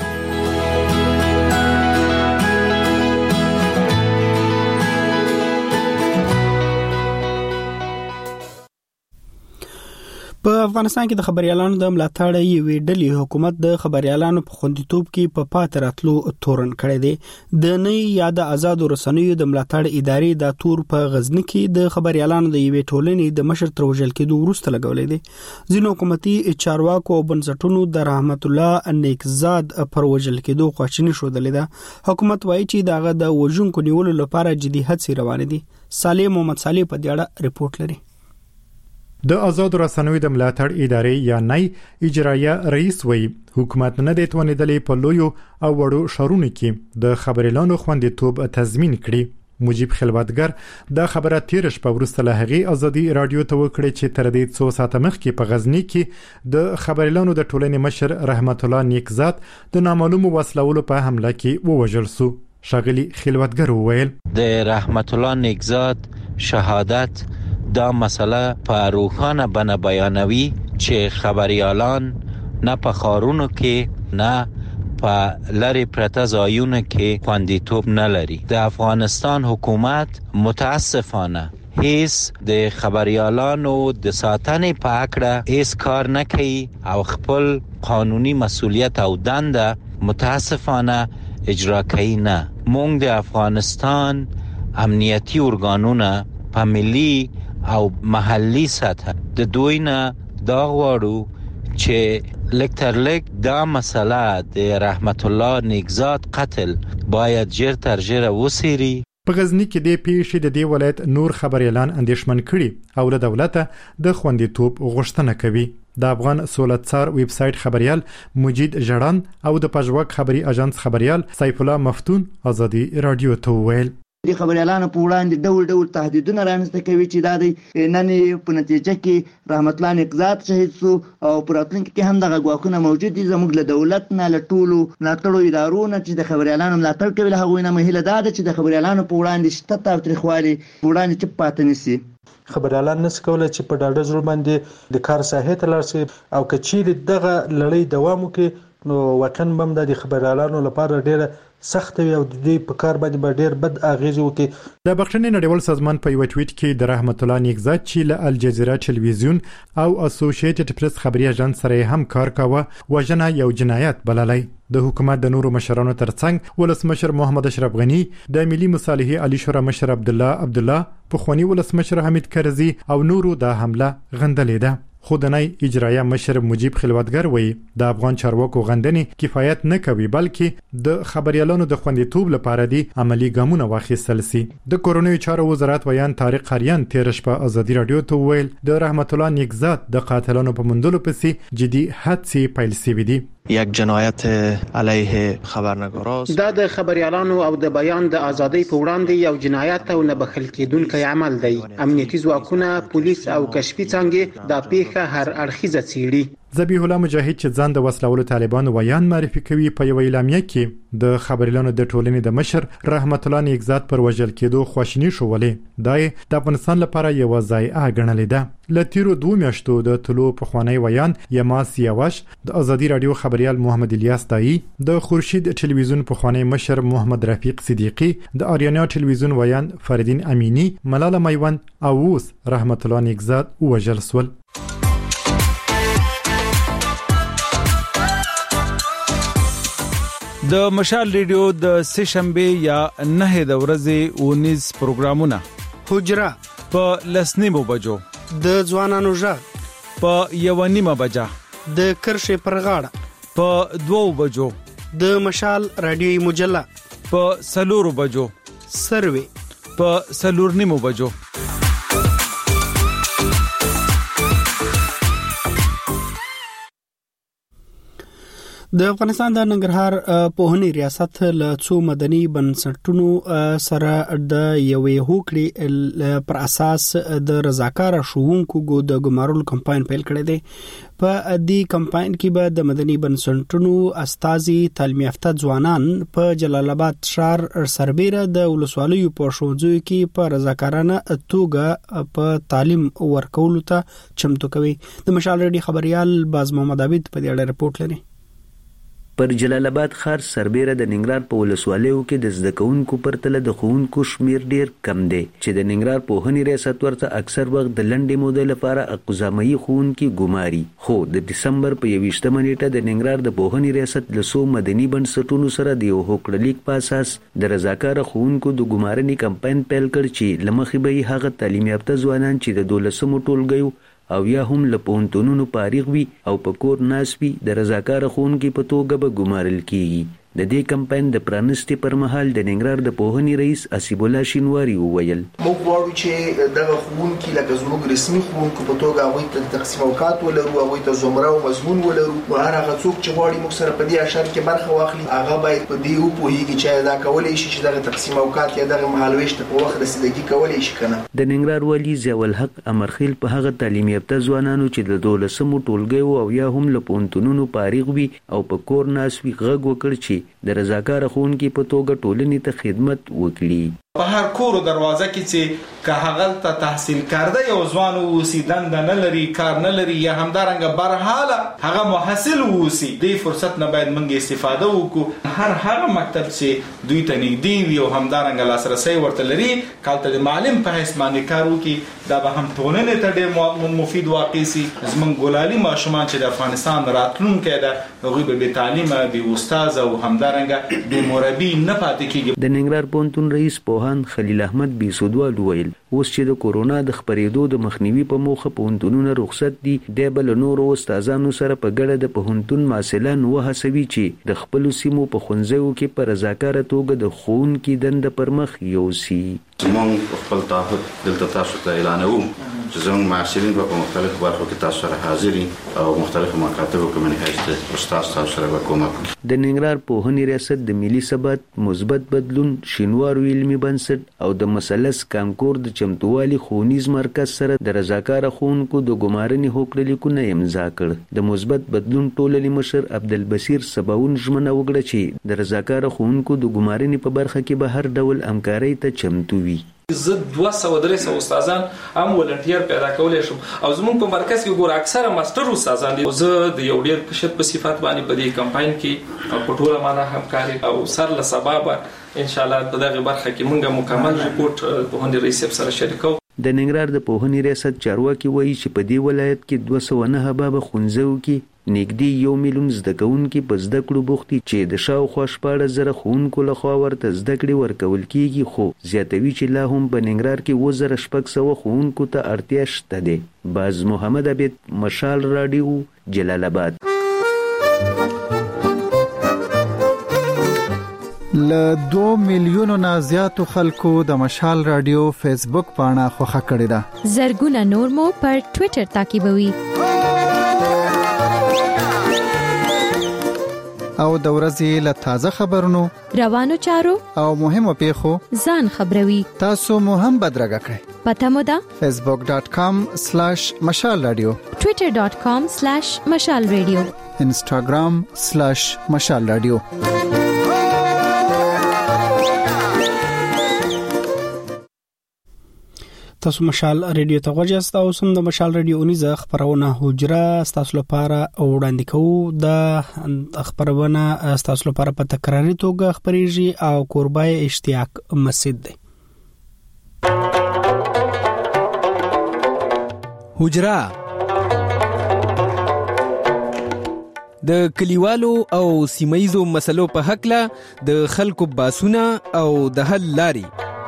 Speaker 1: په افغانستان کې د خبريالانو د ملاتړ یوې ډلې حکومت د خبريالانو په خوندیتوب کې په پاتراتلو تورن کړی دی. د نه یاد آزاد رسنیو د ملاتړ ادارې د تور په غزنی کې د خبريالانو د یوې ټولنې د مشر تر وژل کېدو وروسته لګولې دي. ځینو حکومتي چارواکو او بنسټونو د رحمت الله نیکزاد پر وژل کېدو خواشیني شودلې ده. حکومت وایي چې دغه د وژونکو نیولو لپاره جدي هڅې روانې دي. صالح محمد صالح په دې اړه ریپورت لري.
Speaker 15: د آزاد رسنیو د ملاتړ ادارې یا نای اجرایه رئیس وی حکومت نه د توانیدلې په لویو او وړو شارونو کې د خبريالانو خوندیتوب تضمین کړي. مجيب خلوتګر د خبره تیر شپه ورسته له هغې ازادي رادیو ته وکړي چې تر دې 2 ساعته مخکې په غزنی کې د خبريالانو د ټولنې مشر رحمت الله نیکزاد د نامعلومو وسلوالو په حمله کې ووژل شو. شاغلی خلوتګر وویل
Speaker 16: د رحمت الله نیکزاد شهادت دا مسئله په روښانه بڼه بیانوي چې خبريالان نه په ښارونو کې نه په لرې پرته ځایونو کې خوندیتوب نه لري. د افغانستان حکومت متاسفانه هیڅ د خبريالانو د ساتنې په اړه هیڅ کار نه کوي او خپل قانوني مسؤلیت او دنده متاسفانه اجرا کوي نه. موږ د افغانستان امنیتي ارګانونه په ملي او محلي سطح د دوی نه دا غواړو چې لکتر لک دا مسله د رحمت الله نیکزاد قتل باید جر تر جر وسیری.
Speaker 15: په غزنی کې د پیښې د دې ولایت نور خبريالان اندیشمن کړي او له دولته د خوندیتوب غوښتنه کوي. د افغان سولتسار ویب سټ خبريال مجید جړان او د پژواک خبري اژانس خبريال سیف الله مفتون ازادي رادیو ته ویل
Speaker 17: د خبريالانو په وړاندې ډول تهدیدونه رامنځته کوي چې دا د نن په نتیجه کې رحمت الله نیکزاد شهید شو او په راتلونکي کې هم دغه ګواښونه موجود دي. زموږ له دولت نه له ټولو ملاتړو ادارو نه چې د خبريالانو ملاتړ کوي له هغوی نه مهیله ده چې د خبريالانو په وړاندې شته تاوتریخوالي په وړاندې چپ پاتې نشي.
Speaker 18: خبريالان نس کولای چې په ډاډه زړه باندې د کار ساحې ته لاړ شي او کچې دغه لړۍ دوام وکړي نو واقعا بم د خبريالانو لپاره ډیره سخت وي او د دې په کار باندې ډېر بد اغیز وکړي.
Speaker 15: د بخښنې نړیوال سازمان په یو ټویټ کې د رحمت الله نیکزاد چې له الجزیره ټلویزیون او اسوسییټډ پریس خبري اژانس سره هم کار کاوه وژنه یو جنایت بللی. د حکومت د نورو مشرانو ترڅنګ ولسمشر محمد اشرف غنی، د ملي مصالحې علی شورا مشر عبدالله پخوانی ولسمشر حمید کرزي او نورو د حمله غندلې ده. خودنۍ اجرایه مشر مجيب خلوتګر وایي د افغان چارواکو غندنې کفایت نه کوي بلکې د خبريالانو د خوندیتوب لپاره دي عملی ګامونه واخیستل شي. د کورونوي چارو وزارت ویان طارق قریان تیر شپه ازادي رادیو ته ویل د رحمت الله نیکزاد د قاتلانو په موندلو پسې جدي هڅې پیل شوې دي.
Speaker 19: یک جنایت علیه خبرنگاراست.
Speaker 20: دا د خبريالانو او د بیان د ازادۍ په وړاندې یو جنایت او نه بخښل کېدونکی عمل دی. امنیتي ځواکونه، پولیس او کشفي څانګې دا پیښه هر اړخیزه څېړي.
Speaker 15: ذبیح الله مجاهد چې ځان د وسلوالو طالبانو ویان معرفي کوي په یو اعلامیه کې د خبريالانو د ټولنې د مشر رحمت الله نیکزاد پر وژل کېدو خواشینی شولې دای د افغانستان لپاره یو ضایعه ګڼلې ده لتیرو 2 میاشتو د طلوع په خوانی ویان یماس یواش د ازادي رادیو خبريال محمد الیاس دای د خورشید ټلویزیون په خوانی مشر محمد رفیق صدیقی د آریانا ټلویزیون ویان فریدین امینی ملاله میوند او اوس رحمت الله نیکزاد وژل سول.
Speaker 21: د مشال ریډیو د سشنبه یا 9 د ورځې 19 پروګرامونه
Speaker 1: حجره
Speaker 21: په لسنیمو بجو
Speaker 1: د ځوانانو ژغ
Speaker 21: په 1:30 بجا
Speaker 1: د کرښې پر غاړه
Speaker 21: په 2 بجو
Speaker 1: د مشال رادیوي مجله
Speaker 21: په 4 بجو
Speaker 1: سروي
Speaker 21: په 4:30 بجو
Speaker 1: د افغانستان د ننګرهار پوهنې ریاست له څو مدني بنسټونو سره د یوې هوکړې پر اساس د رضاکار ښوونکو د ګمارلو کمپاین پیل کړی دی. په دې کمپاین کې به د مدني بنسټونو استازي تعلیم یافته ځوانان په جلال آباد ښار سربېره د ولسوالیو په ښوونځیو کې په رضاکارانه توګه په تعلیم ورکولو ته چمتو کوي. د مشال ریډیو خبريال باز محمد عابد په دې اړه رپورټ لري.
Speaker 22: پر جلال آباد ښار سربېره د ننګرهار په ولسوالیو کې د زده کوونکو پرتله د ښوونکو شمیر ډیر کم دی چې د ننګرهار پوهنې ریاست ورته اکثر وخت د لنډې مودې لپاره اقزامي ښوونکي ګماري. خو د دسمبر په 21 نیټه د ننګرهار د پوهنې ریاست له څو مدني بنسټونو سره د یو هوکړلیک په اساس د رضاکار ښوونکو د ګمارنې کمپاین پیل کړ چې لمخې به هغه تعلیم یافته ځوانان چې د 12مو ټولګیو او یا هم له پوهنتونونو فارغ وي او په کور ناست وي د رضاکار ښوونکي په توګه به ګمارل کیږي. د دې کمپاین د پرانستي پر مهال د ننګرهار د پوهنې رئیس اسیب الله شینواری وویل
Speaker 23: موږ غواړو چې دغه ښوونکي لکه زموږ رسمي ښوونکو په توګه هغوی ته تقسیم اوقات ولرو، هغوی ته زمره او مضمون ولرو. هر هغه څوک چې غواړي موږ سره په دې اشر کې برخه واخلي هغه باید په دې وپوهیږي چې دا کولی شي چې دغه تقسیم اوقات یا دغه مهالویش ته په وخت رسیدګي کولی شي کنه.
Speaker 22: د ننګرهار والی ضیاء الحق امرخیل په هغه تعلیم یافته ځوانانو چې د 12مو ټولګیو او یا هم له پوهنتونونو فارغ وي او په کور ناست وي غږ وکړ چې د رضاکار ښوونکي په توګه ټولنې ته خدمت وکړي.
Speaker 24: په هر کور دروازه کې چې که هغه ته تحصیل کرده یو ځوان اوسي دند نه لري کار نه لري یا همدارنګه برحاله هغه محصل اوسي د فرصت نه باید موږ استفاده وکړو. هر مکتب چې دوی ته نږدې وي او همدارنګه لاسرسي ورته لري کالته د معلم په حیث باندې کار وکړي دا به هم ټولنې ته ډېر مفید واقع سي. زموږ ګلالي ماشومان چې د افغانستان راتلونکي ده هغوی به بې تعلیمه بې استاد او همدارنګه بې مربي نه پاتې کیږي.
Speaker 22: د ننګرهار پوهنتون رئیس پوهان خلیل احمد بیسودوال وویل اوس چې د کورونا د خپرېدو د مخنیوي په موخه پوهنتونونه رخصت دي دی به له نورو استادانو سره په ګډه د پوهنتون محصلان وهڅوي چې د خپلو سیمو په ښوونځیو کې په رضاکاره توګه د ښوونکي دنده پر مخ یوسي.
Speaker 25: زموږ خپل تعهد دلته تاسو ته اعلانوو چې زموږ محصلین په مختلفو برخو کې تاسو سره حاضر او مختلفو مکاتبو کې من حیث استاد تاسو سره به کومک وکړي.
Speaker 22: د ننګرهار پوهنې ریاست د ملي ثبات مثبت بدلون شینوارو علمي بنسټ او د مثلث کانکور د چمتووالي ښوونیز مرکز سره د رضاکار ښوونکو د ګمارنې هوکړلیکونه امضا کړ. د مثبت بدلون ټولنې مشر عبدالبصیر سباون ژمنه وکړه چې د رضاکار ښوونکو د ګمارنې په برخه کې به هر ډول همکارۍ ته چمتو وي.
Speaker 26: زه 200-300 استادان هم ولنټیر پیدا کولای شم او زموږ په مرکز کې ګور اکثره ماستر استادان دي. زه د یو ډیر کشت په صفات باندې په دې کمپاین کې په ټوله معنا همکاري او سر له سبب ان شاء الله په دغه برخه کې موږ مکمل ریپورت په هندي رئیس سره شریکو.
Speaker 22: د ننګرهار د پوهنې ریاست چارواکي وایي چې په دې ولایت کې 209 باب ښوونځیو کې نږدې 1 میلیون زده کوونکي په زده کړو بوخت دي چې د شاوخوا 14,000 ښوونکو لخوا ورته زده کړې ورکول کیږي. خو زیاتوي چې لا هم په ننګرهار کې 2,600 ښوونکو ته اړتیا شته ده. باز محمد عبید مشال رادیو جلال آباد.
Speaker 27: ل 2 میلیونو نه زیاتو خلکو د مشال رادیو فیسبوک پاڼه خوښه کړې ده.
Speaker 28: زرګونه نور مو پر ټوئیټر تعقیبوي.
Speaker 27: او د ورځې له تازه خبرونو
Speaker 2: روانو چارو
Speaker 27: او مهمو پیښو
Speaker 2: ځان خبروي.
Speaker 27: تاسو مو هم بدرګه کړئ.
Speaker 2: پته مو ده
Speaker 27: facebook.com/مشال رادیو،
Speaker 2: twitter.com/مشال رادیو،
Speaker 27: instagram/مشال رادیو.
Speaker 1: تاسو مشال رادیو ته غوښتل تاسو هم د مشال رادیو اونیزه خبرونه حجره تاسو لپاره وړاندې کوو. د خبرونه تاسو لپاره په تکراري توګه خبريږي او قربای اشتیاق مسجد دی.
Speaker 3: حجره د کلیوالو او سیمایزو مسلو په حق له د خلکو باسونه او د حل لاري.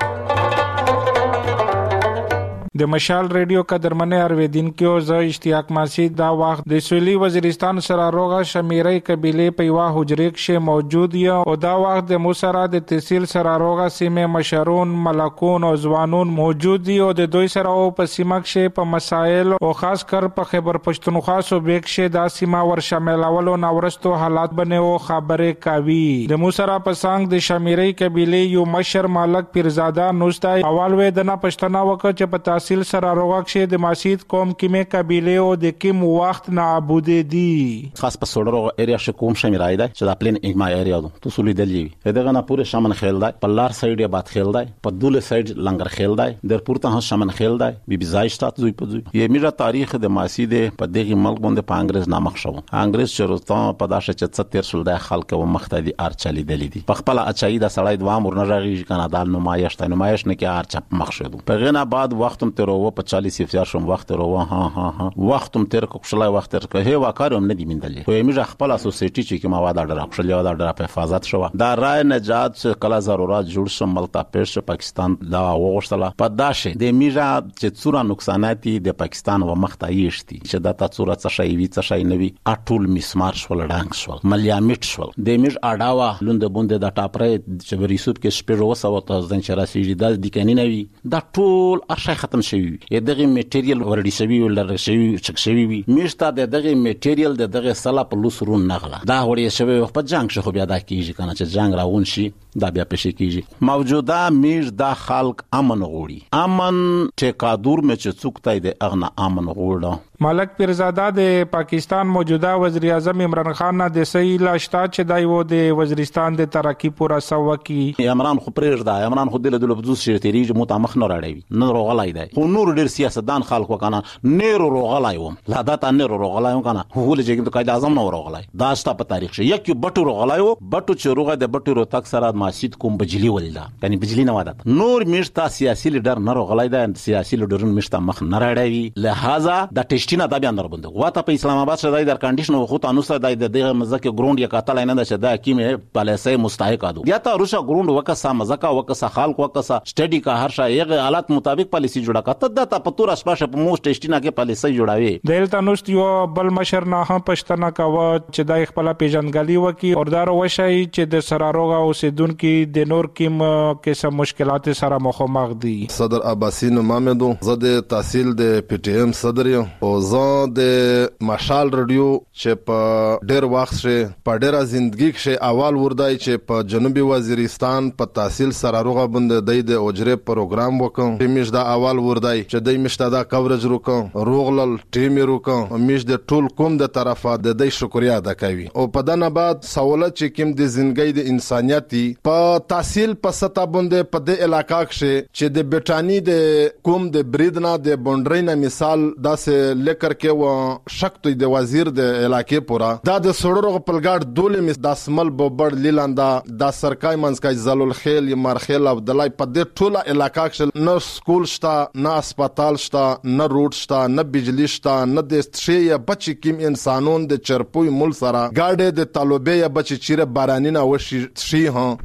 Speaker 4: د مشال ریډیو قدرمنه ارویدونکو ز اشتیاق مسجد دا وخت د سویلي وزیرستان سره روغه شمیرې قبيله په یو حجره کې موجود یا او دا وخت د موسرا د تحصیل سره روغه سیمه مشرون ملکون او ځوانون موجود دي او د دوی سره په سیمه کې په مسائل او خاص کر په خیبر پښتونخوا صوبې کې دا سیمه ور شاملولو نورستو حالات بنو خبره کوي. د موسرا په څنګ د شمیرې قبيله یو مشر مالک پیرزاده نوستای اول وې د نه پښتنه وکړه چې په تحصیل سره روغه د مسجد قوم کې مې قبيله او د کوم وخت نابود دي.
Speaker 5: خاص په سوړو ایریا ش کوم شمیرای دی چې د پلین اجماع ایریا تو سولې دلی دغه نه پوره شمن خیل دی په لار سایډ باد خیل دی په دوله سایډ لنګر خیل دی در پورته هم شمن خیل دی بي زایشتات زوی په زوی یې میرا تاریخ د مسجد په دغه ملک باندې په انګريز نامخ شو. انګريز چروتا په داشه چې 70 سول د خلک و مختدي ارچلي دلی دي په خپل اچای د سړی دوه امر نه راغی کنه د نمایش نه کې ارچپ مخ شو. په غنا بعد وختم تر و په 40 افزار شوم وخت رو ها وختم تر کوښلای وخت تر که هوا کاروم نه دی مندلې خو یې خپل اسوسیټي چې ما واده راخښلې واده در په حفاظت شو دا رای نجات کله ضرورت جوړ شم ملتا پیش پاکستان دا وغوښتله په داشه د میجا چې څوره نقصاناتي د پاکستان و مختایشتي چې دا څوره څه شي وی څه شي نوي اټول مسمار شول ډانګ شول ملیامټ شول د میج اډاوا لوند بوند د ټاپره چې ریسوب کې شپږ وسو ته ځن چې راسي د دکنی نوي دا ټول ارشای ختم شوی دغه میټیریل ورډی شوی ولر شوی چک شوی میشته دغه میټیریل دغه سلا په لوسرون نغله دا وړي شوی په جنگ شو بیا دا کیږي کنه چې جنگ راون شي دا بیا پېښ کیږي. موجوده میش دا خلق امن غوړي امن ټیکادور مې چې څوکتای د اغنه امن غوړه.
Speaker 4: ملک پیرزاده د پاکستان موجوده وزیر اعظم عمران خان نه د صحیح لاشتا چې دایو د وزیرستان د ترقی پورا سو کی
Speaker 5: عمران خو پرېږده عمران خو د بزوس شرتيري متمخ نه راړي نه روغلای دی خو نور ډیر سیاستدان خلک وکنه نیر روغلای و لا دا ته نیر روغلای کنه هو لږه د قائد اعظم نه روغلای دا ستا په تاریخ شي یک بټو روغلای و بټو چې روغه د بټو رو تک سره مسجد کوم بجلی ولدا یعنی بجلی نه وادت نور میشتا سیاسي لیډر نه روغلای دا سیاسي لیډرن میشتا مخ نه راړي لہذا د ټیسټینا دا بیان دربند غواته په اسلام آباد شته د کنډیشن خو تاسو ته د دغه مزکه ګراوند یا قاتل نه ده چې دا کیمه پالیسي مستحق ادو یا ته روشا ګراوند وکسا مزکه وکسا خلق وکسا سټډي کا هر شای یغه حالات مطابق پالیسي جوړه کته د په تور اسپاشه په موست ټیسټینا کې پالیسي جوړاوي
Speaker 4: دلته نوست یو بل مشر نه هم پښتنه کا و چې د خپل پیژنګالي وکي اوردار وشي چې د سراروغه اوسیدونکو د نور کیم کې سم مشکلات سره مخامخ دي.
Speaker 7: صدر عباسین محمدو زده تحصیل د پی ټی ایم صدر یو او زه د مشال رادیو چې په ډېر وخت شه په ډېر ژوندۍ کې اول وردای چې په جنوبي وزیرستان په تحصیل سراروغه بند د اوجره پروګرام وکم میش دا اول وردای چې د مشته دا کورج وکم روغلل ټیم وکم میش د ټول کوم د طرفه د دې شکریا ادا کوي او په دنه بعد سہولت چې کوم د ژوندۍ د انسانيتي په تحصیل په ستا باندې په د علاقہ کې چې د بټانی د کوم د بریدنا د بونډرینا مثال داسې لیکر کې و شکت د وزیر د علاقې پورا دا د سړورو پلګاډ دولې مس د اسمل بوبړ لیلاندا د سرکای منځکای زلول خیل مرخیل عبدالله په د ټوله علاقہ کې نه سکول شته نه هسپتال شته نه روډ شته نه بجلی شته نه د شي بچی کیم انسانون د چرپوي مول سره گاډه د طالبې یا بچی چیرې بارانینا وشي شي ها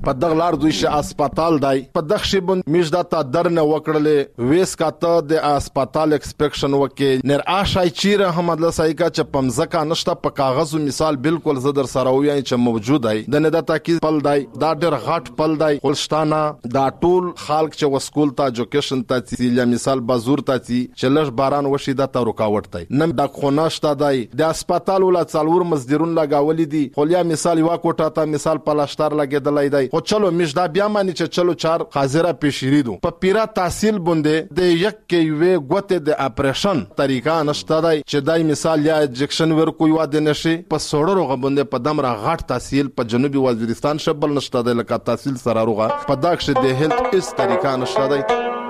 Speaker 7: په دغه لار دوی شه هسپتال دی په دغه شی بند میش دا تا درنه وکړلې ویس کاته د هسپتال ایکسپیکشن وکې نر آشای چیره حمد لسای کا چې پمزکا نشته په کاغذ مثال بالکل زدر سره وی چې موجود دی د نه د تاکید پل دی دا ډېر غټ پل دی ولشتانا دا ټول خلک چې وسکول ته ایجوکیشن ته چې مثال بازور ته چې لږ باران وشي دا ته رکاوټ دی نن د خوناشته دی د هسپتال ولا څلور مزدورون لګاولې دي خو یا مثال یو کوټه ته مثال پلاشتر لګیدلای دی خو چلو مش دا بیا مانی چې چلو چار حاضره پیشریدو په پیرا تحصیل بونده د یک کې وی غوته د اپریشن طریقه نشته دی چې دای مثال یا انجکشن ورکو یو د نشي په سوړو غبنده په دمره غټ تحصیل په جنوبي وزیرستان شبل نشته دی لکه تحصیل سره روغه په داخله د هیلث اس طریقه نشته دی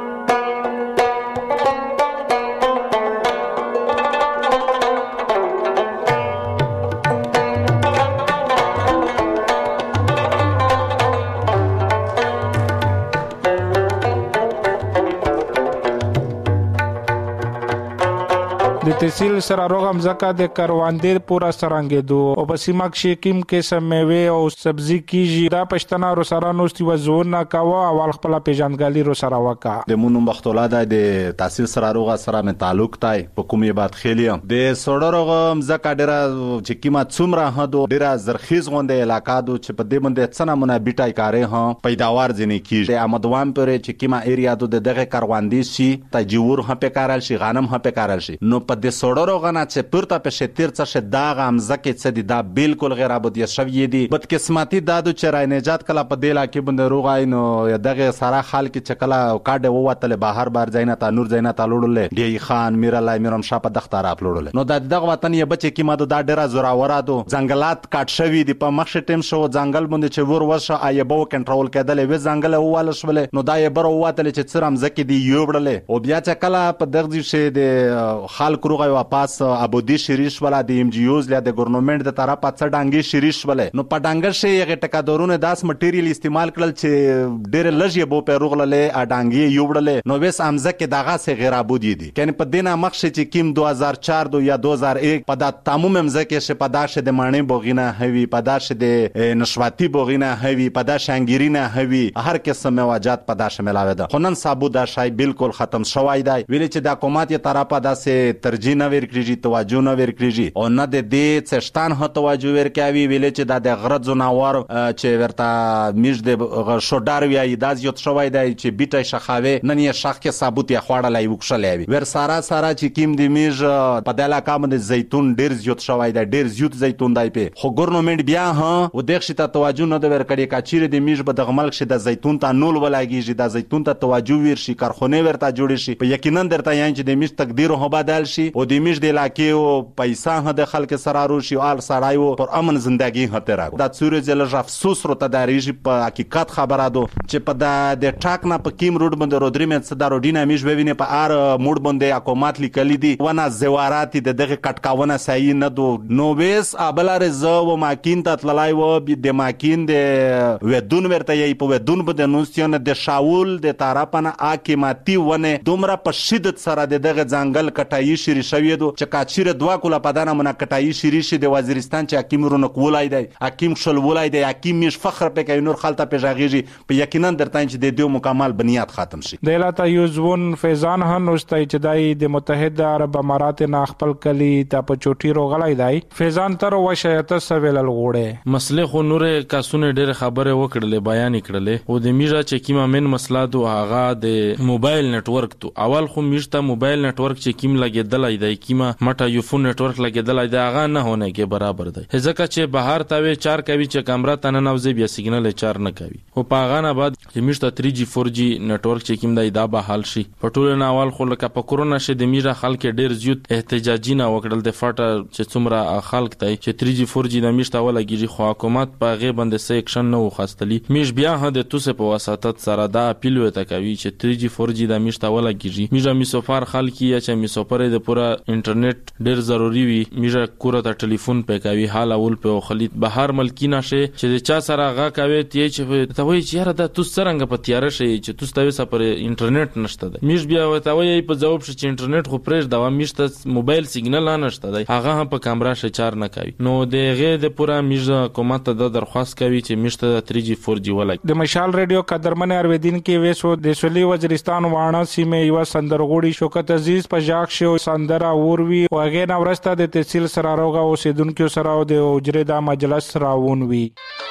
Speaker 4: د تحصیل سره روغم زکه د کروندې پورا سرانګېدو او په سیمه کې کیم کې سمېوي او سبزی کیږي دا پښتنه رو سره نوستي وزونه کاوه اول خپل پیژنګالي رو سره وکا
Speaker 6: د مونږ مختولاده د تحصیل سره روغه سره مې تعلق تای په کومې باد خېلیم د سوړ روغم زکه ډیره چې کیما څومره هدو ډیره زرخیز غونډه علاقہ دو چې په دې باندې څنګه مونږ بیټای کارې ها پیداوار ځنې کیږي امدوام پرې چې کیما ایریا دو دغه کروندې شي تجور هم په کارل شي غنم هم په کارل شي نو په د سوړو غنا چې پورته په شتیر څه شه دا غمزه کې څه دي دا بالکل غیر عبودیت شوی دي بد قسمتي دادو چې راي نجات کله په دیلا کې بند روغای نو دغه سره حال کې چکلا کاډه ووتل بهر بار ځاینا تا نور ځاینا تا لوړل دی خان میر الله میرم شاپ دختار اپلوډل نو دغه وطن یې بچ کې ما دا ډیره زوراوره دو ځنګلات کاټ شوی دي په مخ ټیم شو ځنګل باندې چې ور ورشه ایبو کنټرول کېدل وی ځنګل واله شول نو دا یې بر ووتل چې څرم زکه دی یوبړل او بیا چکلا په دغه شی د خلک روغای واپس ابودی شریش ولا د ام جی اوز له د ګورنمنت د طرفه څه ډانګي شریش ولا نو په ډانګر شي یغه ټکادورونه داس مټیریل استعمال کړل چې ډېر لږه بو په روغلله ا ډانګي یوبړل نو وس امزه کې دغه سه غیر ابودی دي کنه په دینه مخ شي چې کیم 2004 دو یا 2001 په د تمام امزه کې شه په داشه د معنی بوغینه هوی په داشه د نشواتی بوغینه هوی په داشه انګیرینه هوی هر قسم مواجهات په داشه ملاوي ده خنن صابو دا شای بالکل ختم شوای دی ویل چې د حکومت طرفه داسه ترجیح نه ورکړي توجه نه ورکړي او نه د دې څشتان هه توجه ورکوي ویل چې د غرض زناور چې ورته میش د شوډار وی داز یو شوای دی چې بیټه شخاوي نن یې شخ کې ثابت یې خوړلای وکښلې ور سارا چې کیم د میش په د علاقې باندې زیتون ډیر زیات شوای دی ډیر زیات زیتون دی په خو ګورنمنت بیا ها و دغه شته توجه نه ورکړي کچیر د میش په دغه ملک شه د زیتون ته نول ولاګیږي د زیتون ته توجه ورشي کارخونه ورته جوړ شي په یقینا درته یان چې د میش تقدیر هو بدل شي او د میش د علاقې او پیسې هم د خلک سره روشي او سړایو پر امن ژوندۍ هته راغو د څوري زل افسوس رو ته دریږي په حقیقت خبره دو چې په د ټاک نه په کیم روډ باندې رودري مې صدا روډینه میش ویني په ار موډ باندې حکومت لیکلي دي ونه زوارات د دغه کټکاونه صحیح نه دو نو ویس ابلار ز و ماکین ته تلای و د ماکین د ودون ورته یې په ودون باندې نوستیونه د شاول د طرفنه حکومتي ونه دومره په شدت سره دغه ځنګل کټای شری شوی دو چې کاچیر دوا کوله پدانه منا کټای شری شي د وزیرستان چې حکیم رونه کولای دی حکیم شل ولای دی حکیم مش فخر په کوي نور خلته پیژاغيږي په یقینا درته چې د دوه مکمل بنیاد ختم شي
Speaker 4: د علاقه یوزون فیضان هن نوستای چې دای د متحده عرب امارات نه خپل کلی ته په چوټي روغلای دی فیضان تر وشایت سویل لغوړې
Speaker 8: مسله خو نور کاسونه ډېر خبره وکړلې بیان کړلې او د میرا چې کیما من مسله دو هغه د موبایل نتورک تو اول خو میشته موبایل نتورک چې کیم لګیدلای دی کیما مټه یو فون نتورک لګیدلای دی هغه نه هونه کې برابر دی ځکه چې بهر تاوي 4 کوي چې کیمرا تنه نوځي بیا سیګنل 4 نه کوي او په هغه نه بعد چې میشته 3G 4G نتورک چې کیم دی دا به حل شي په ټول نه اول خو لکه په کورونا شه د میرا خلک ډیر زیات احتجاجي نه وکړل د فاټه چې څومره خلک دی چې 3G 4G د میشته ولګي خو حکومت په غي باندې سې اکشن نه وخاستلی میش بیا هدا توسه په واسطه سره دا اپیل وته کوي چې 3G 4G د میشته ولګي میرا میسوفار خلک یا چې میسوفر د پورا لپاره انټرنیټ ډیر ضروری وي میجا کور ته ټلیفون پکاوي حال اول په خلیت بهر ملکی نشه چې چا سره غا کوي تی چې ته وای چې یاره دا تو سرنګ په تیار شي چې تو ستوي سره انټرنیټ نشته ده میش بیا وته وای په جواب شي چې انټرنیټ خو پرېږ دا میشته موبایل سیګنل نه نشته ده هغه هم په کیمرا شچار نه کوي نو دغه د پورا میجا حکومت ته درخواست کوي چې میشته 3G 4G ولګي
Speaker 4: د مشال ریډیو قدرمن ارویدین کې وېسو د سولي وزیرستان وانه سیمه یو سندرغوړي شوکت عزیز په ژاک شو سندرا اوروي او هغه نورسته د تحصیل سراروغه اوسیدونکو سره د اجره د مجلس راوون وی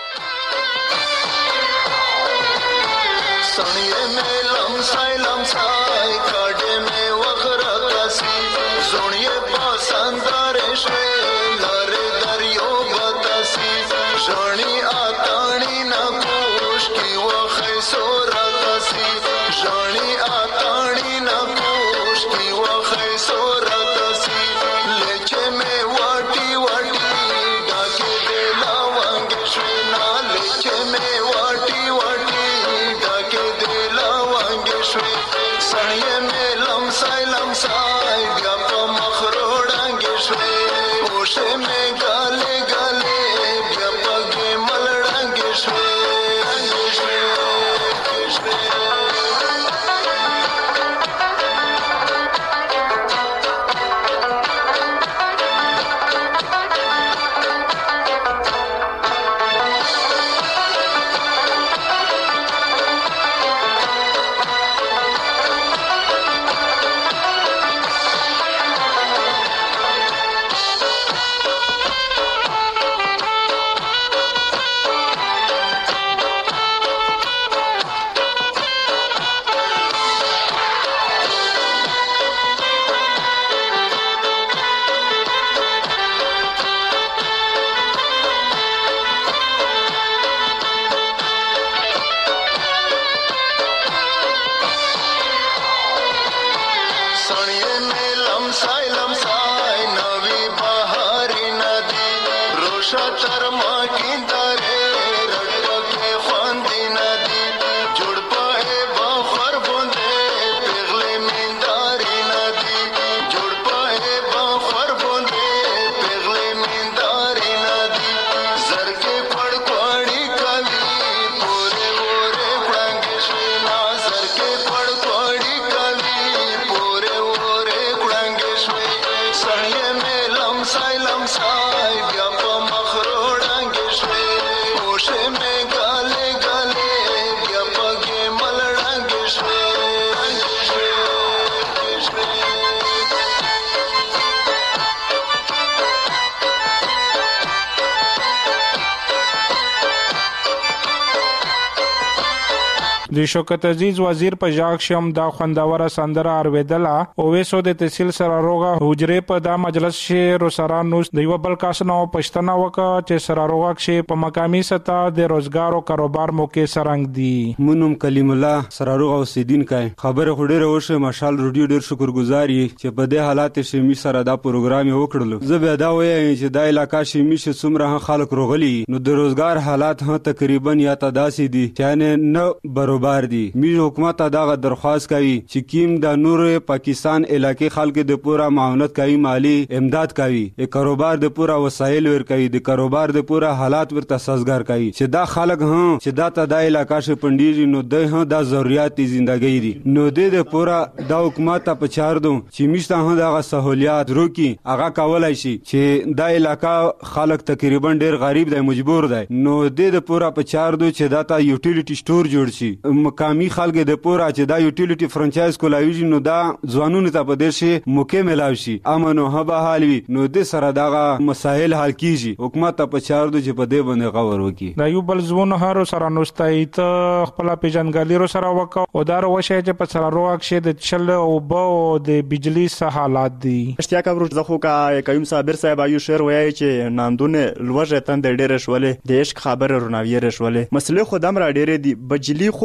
Speaker 4: د شوکت عزیز وزیر په ژاک شم دا خوندوره سندره ارویدله او وېسو د تحصیل سراروغه حجره په دا مجلس شهر سره نو د یو بل کاسنو پښتنه وکړه چې سراروغه کې په مقامی سطح د روزګار او کاروبار موقع سرنګ دي
Speaker 9: منم کلیم الله سراروغه اوسیدونکو خبره خډيره وشه مشال رادیو ډیر شکرګزار یم چې په دې حالات کې می سره دا پروګرام وکړلو زه به دا وایم چې دا علاقې شي می چې څومره خلک روغلي نو د روزګار حالات هم تقریبا یا تداسي دي چې نه برابر دي می حکومت دا درخواست کوي چې کیم د نور پاکستان علاقې خلک د پورا معاونت کوي مالی امداد کوي د کاروبار د پورا وسایل ور کوي د کاروبار د پورا حالات ورته سازگار کوي چې دا خلک هم چې دا ته د علاقې ش پندیږي نو د هم د ضرورت ژوندۍ دي نو د پورا د حکومت په چار دو چې میشته هم د سہولیات روکي هغه کولای شي چې د علاقې خلک تقریبا ډیر غریب دی مجبور دی نو د پورا په چار دو چې دا ته یوټیلیټي سٹور جوړ شي مقامی خلک د پورا چې دا یوټیلیټي فرانچایز کولایږي نو دا ځوانونو ته په دې شي موقع ملاوي شي امن او هبه حال وي نو د سره دغه مسایل حل کیږي حکومت ته په چار دو چې په دې باندې غور وکي
Speaker 4: دا یو بل ځونه هر سره نوستای ته خپل پیژنګالي سره وکاو او دا وشه چې په سره روغ شه د چل او بو د بجلی سه حالات دي
Speaker 10: اشتیا کا ورځ خو کا قیوم صابر صاحب ایو شعر وایي چې ناندونه لوجه تند ډېر شولې د عشق خبره روناوی رشولې مسله خدام را ډېر دي بجلی خو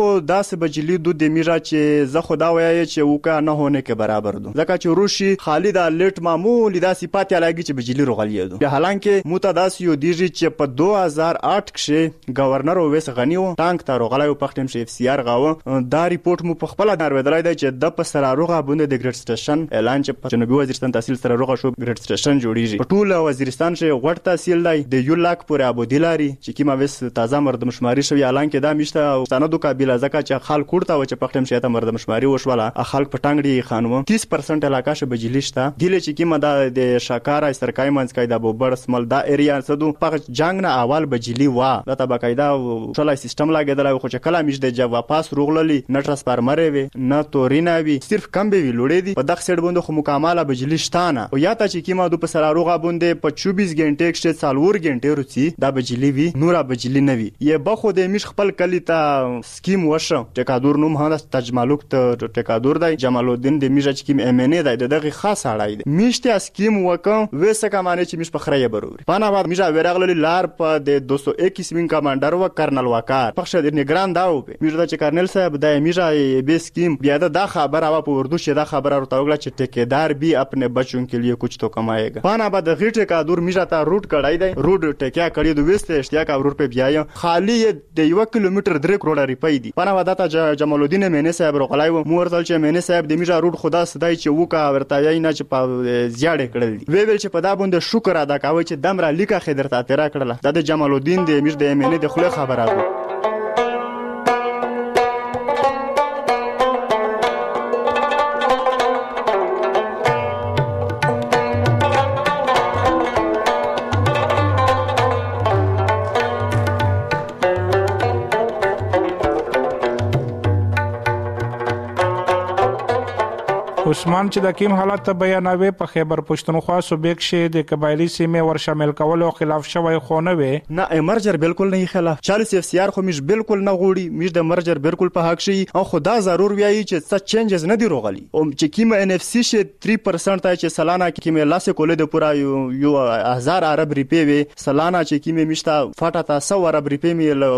Speaker 10: داسې بجلی دو د میرا چې زه خدا وایي چې وکا نه هونه کې برابر دو ځکه چې روشي خالی دا لیټ معمولی دا صفات یلاږي چې بجلی رغلی دو حالانکه متداس یو دیږي چې په 2008 کې گورنر اویس غنی و ټانک ته رغلی په ختم شي اف سی آر غاوه دا ریپورت مو په خپل درویدلای دی چې د په سراروغه باندې د ګریډ سټیشن اعلان چې په جنوبي وزیرستان تحصیل سراروغه شو ګریډ سټیشن جوړیږي په ټول وزیرستان شي غوړ تحصیل دی د یو لاک پورې ابودی لري چې کیما وس تازه مردم شماري شوی اعلان کې دا میشته سندو قابلیت ځکه چې خلک کوړه و چې په ختم شي ته مردم شماري وشوله خلک په ټانګړي خانو 30% علاقه ش بجلی شته دله چې کیما د شاکارا سرکای منځ کې د بوبر سمل دا ایریا سدو په جنگ نه اول بجلی وا د تبقایدا ټولای سیستم لاګیدل خو چې کله میش د جواب واپس روغللی نه ترانسفارمر وي نه تورینا وي صرف کم به وی لوړې دي په دغه سیډ باندې خو مکمله بجلی شته نه او یا ته چې کیما د په سراروغه باندې په 24 غنټې کې څلور غنټې روسي دا بجلی وي نورا بجلی نه وي یې بخو د میش خپل کلی ته سکیم وشه ټکادور نوم هدا تجمالوک ته ټکادور دی جمال الدین د میش چې کیم ام ان ای دی دغه خاص اړای دی میشته سکیم وکم وسه کمانه چې میش په خریه بروري پانا بعد میشا ورغلی لار په د 221 مین کمانډر و کرنل وقار پخشه د نگران داو په میشا چې کرنل صاحب د میشا به سکیم بیا د خبر او په اردو شه د خبر او توګه چې ټیکیدار بھی اپنے بچوں کے لیے کچھ تو کمائے گا پانا بعد غیټه کا دور میشا تا روټ کړای دی روډ ټکیا کړی د وسته اشتیا کا ورور په بیا خالی د 1 کیلومتر 3 کروڑ روپۍ دی پانا بعد تا جمال الدین مینه صاحب روغلای و مورتل چې مینه صاحب د میشا روډ خدا صدای چې وکا ورتاوی نه چې په زیاړه کړل وی ویل چې په دا باندې شکر ادا کوي چې دمره لیکه خدر ته تیرا کړل د جمال الدین د امیر د امنه د خله خبره
Speaker 4: عثمان چې د کیم حالت ته بیانوي په خیبر پښتونخوا صوبې کې د قبایلی سیمه ور شامل کولو خلاف شوی خو نه وي
Speaker 10: نه مرجر بالکل نه خلاف 40 اف سی آر خو مش بالکل نه غوړي مش د مرجر بالکل په حق شي او خدا ضرور ویایي چې څه چینجز نه دی روغلي او چې کیمه ان اف سی شه 3% ته چې سالانه کیمه لاسه کولې د پورا یو 1000 عرب ریپی وي سالانه چې کیمه مشتا فاټه تا 100 عرب ریپی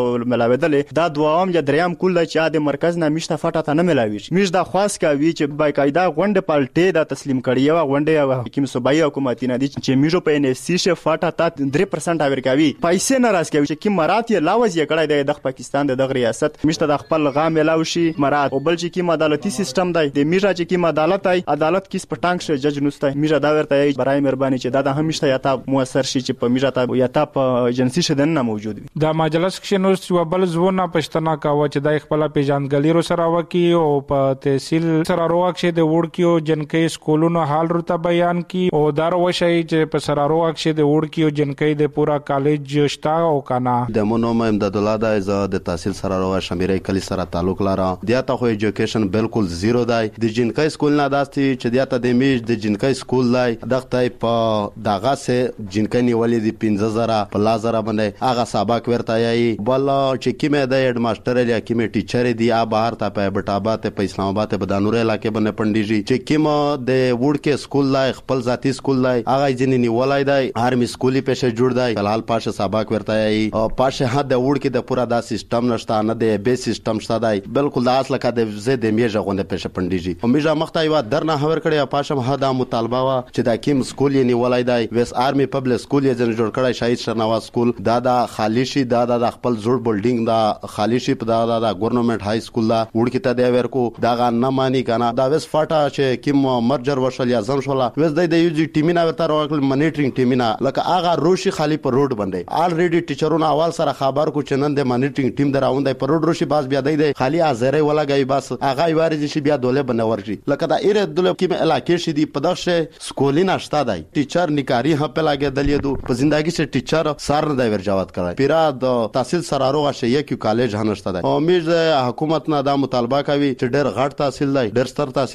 Speaker 10: ملاویدل دا دوام یا دریم کول چې د مرکز نه مشتا فاټه تا نه ملاوي مش دا خاص کوي چې باقاعده غونډه پالټې دا تسلیم کړی و غونډه حکیم صوبایي حکومت نه دي چې میجو په ان اف سی شه فاټه تا 3% ورکوي پیسې نه راس کوي چې کی مرات یې لاوز یې کړی د پاکستان د ریاست مشته د خپل غام ملاوي شي مرات او بل چې کی عدالتي سیستم دی د میجا چې کی عدالت ای عدالت کیس پټانګ شه جج نوسته میجا دا ورته برای مهرباني چې دا همیشته یا تا موثر شي چې په میجا تا یا تا په ایجنسی شه دنه موجود وي
Speaker 4: د مجلس کې نو یو بل زونه پښتنه کاوه چې د خپل پیژانګلې رو سره وکی او په تحصیل سره روغ شه د وړکیو جنکې سکولونو حال رته بیان کی او دار وشي چې په سرارو اکشه د وړکیو جنکې د پورا کالج شتا او کانا
Speaker 11: د مونوم امداد الله د ز د تحصیل سرارو شمیرې کلی سره تعلق لاره دیاته خو ایجوکیشن بالکل زیرو دی د جنکې سکول نه داسي چې دیاته د میج د جنکې سکول لای دغه په داغه سه جنکې نیولې د 15000 په لازر باندې هغه سبق ورته یي بل چې کیمه د هډ ماستر یا کیمه ټیچر دی ا بهر ته په بټابات په اسلام آباد په دانور علاقې باندې پندیږي چې کیمه د وړکې سکول لای خپل ذاتی سکول لای هغه ځینې نیولای دی آرمی سکولي پېښه جوړ دی فلحال پاشه سبق ورته یي او پاشه هدا وړکې د پورا دا سیستم نشته نه د به سیستم شته دی بالکل د اصل کا د زه د میجه غونډه پېښه پندیږي او میجه مخته یو درنه خبر کړی پاشه هدا مطالبه وا چې دا کیم سکول یې نیولای دی ویس آرمی پبلک سکول یې جوړ کړی شهید شرنواز سکول دا خالی شي دا خپل زوړ بلډینګ دا خالی شي په دا ګورنمنت های سکول دا وړکې ته دی ورکو دا نه مانی کنه دا ویس فاټا چې کیم مرجر وشل یا زم شولا وس د یو جی ټیمینا ورته راغل مانیټرینګ ټیمینا لکه هغه روشي خالی پر روډ باندې الریډي ټیچرونه اول سره خبر کو چنن د مانیټرینګ ټیم دراوند پر روډ روشي باز بیا دی خالی ازره ولاګي بس هغه واري شي بیا دوله بنور شي لکه دا ایره دوله کې علاقې شي دی پدښه سکولین اشتا دی ټیچر نکاری هم په لاګه دلیه دو په زندګي سے ټیچر سار نه دی ورجاوت کړای پیرا د تحصیل سراروغه شي یو کالج هنشته دی امید حکومت نه دا مطالبه کوي چې ډېر غټ تحصیل دی ډېر ستر تحصیل دی دا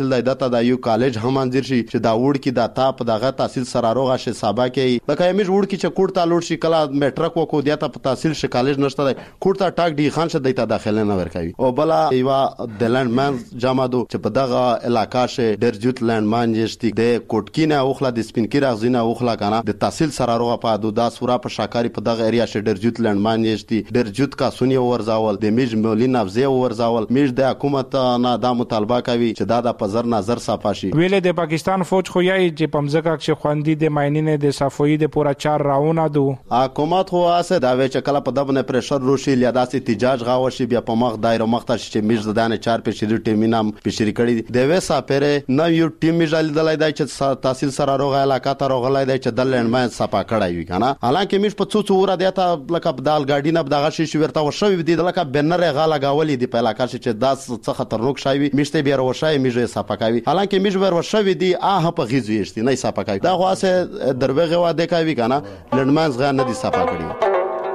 Speaker 11: دیاته د یو کالج هم انځر شي چې دا وړ کې د تا په دغه تحصیل سره روغه شي سبا کې لکه یمش وړ کې چې کوټ ته لوړ شي کله میټرک وکړو دیاته په تحصیل شي کالج نشته دی کوټ ته ټاک دی خان شه دیته داخله نه ورکوي او بلا ایوا د لندمن جامادو چې په دغه علاقې شه ډیر جوت لندمان یشتي د کوټکینه اوخلا د سپینکیر اغزینه اوخلا کنه د تحصیل سره روغه په دودا سورا په شاکاری په دغه ایریا شه ډیر جوت لندمان یشتي ډیر جوت کا سونی ورزاول د میج مولین افزه ورزاول میج د حکومت نه دا مطالبه کوي چې دا د پزر نظر صفاشي
Speaker 4: ویلې د پاکستان فوج خو یای چې پمزکه چې خواندي د ماینینه د صفوی د پورا 4 راونه دو
Speaker 11: حکومت خو اسه دا وی چې کله په دبنه پرشر روشي یا داسې احتجاج غاوشي بیا په مخ دایره مخته چې میج دانه 4 پېشری ټیمینام پېشری کړي د وې ساپره نو یو ټیم میجال دلای دی چې تحصیل سره روغه علاقه ته روغلای دی چې دلند ما صفا کړای وي کنه حالانکه میج په څو ور دیاته لکه بدال گاډی نه دغه شي ورته وشوي دی لکه بنره غاله گاولې دی په علاقه چې داس څه خطرناک شوی میشته بیا وشای میجه صفا کوي حالانکه میج ور وشوي دی اه په غیزويشتي نه صفا کوي دا خاصه دروغه واده کوي کنه لندمانز غا نه دی صفا کړی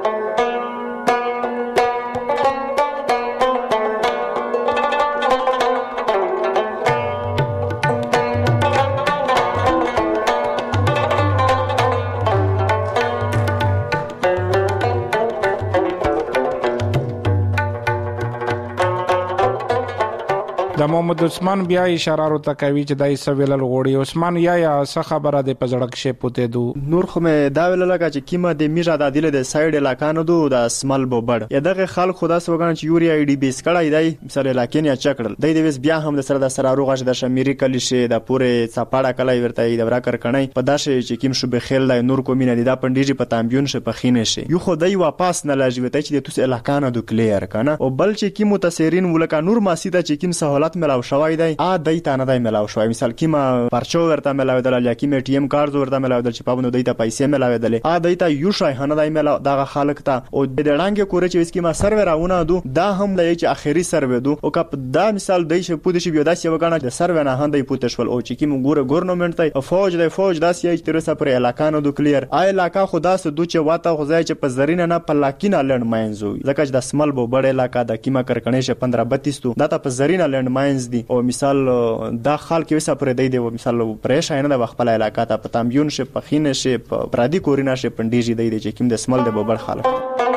Speaker 4: د محمد عثمان بیا اشاره ورته کوي چې دای سویل غوړي عثمان یا څه خبره ده په زړک شي پته دو
Speaker 10: نور خو مې دا ویل لکه چې کیمه د میجا د عادل د ساید علاقانو دو د اسمل بوبړ یا دغه خلک خدا سوګان چې یوري ای ډی بیس کړای دی مثال علاقې نه چکړل د دې بیا هم د سره د سره روغه د شمیري کلی شي د پوره صپاړه کلی ورته د ورا کړ کنای په داشه چې کیم شو به خیل د نور کومینه د پندیږي په تامبیون شه په خینه شي یو خدای واپس نه لاجوي ته چې د توس علاقانو د کلیر کنه او بل چې کیمو تسیرین ولکه نور ماسیده چې کیم سہولت ملاو شوای دی دای ته نه دی ملاو شوای مثال کیما پرچو ورته ملاو دل یا کیم ټی ایم کارت ورته ملاو دل چې پابنو دی ته پیسې ملاو دل دای ته یو شای نه دی ملاو دغه خلک ته او د ډنګ کور چې اسکیما سرورونه دو دا هم لای چې اخیری سرور دو او کپ دا مثال دی چې پود شي بیا داسې وګڼه د سرور نه هندې پوتشول او چې کیم ګوره ګورنمنت ته فوج داسې چې تر څه پر علاقانو دو کلیر علاقه خدا سه دو چې واته غځای چې په زرینه نه په لاکینه لند ماینز ځکه چې د سمل بو بڑ علاقه د کیما کرکنې شه 1532 تو دا ته په زرینه لند ماینز دی او مثال دا خال کې وسه پر دی مثال پرېش نه د خپل علاقه ته په تامبیون شه په خینه شه په پرادي کورینا شه پندیږي دی چې کیم د سمل د بوبړ خلک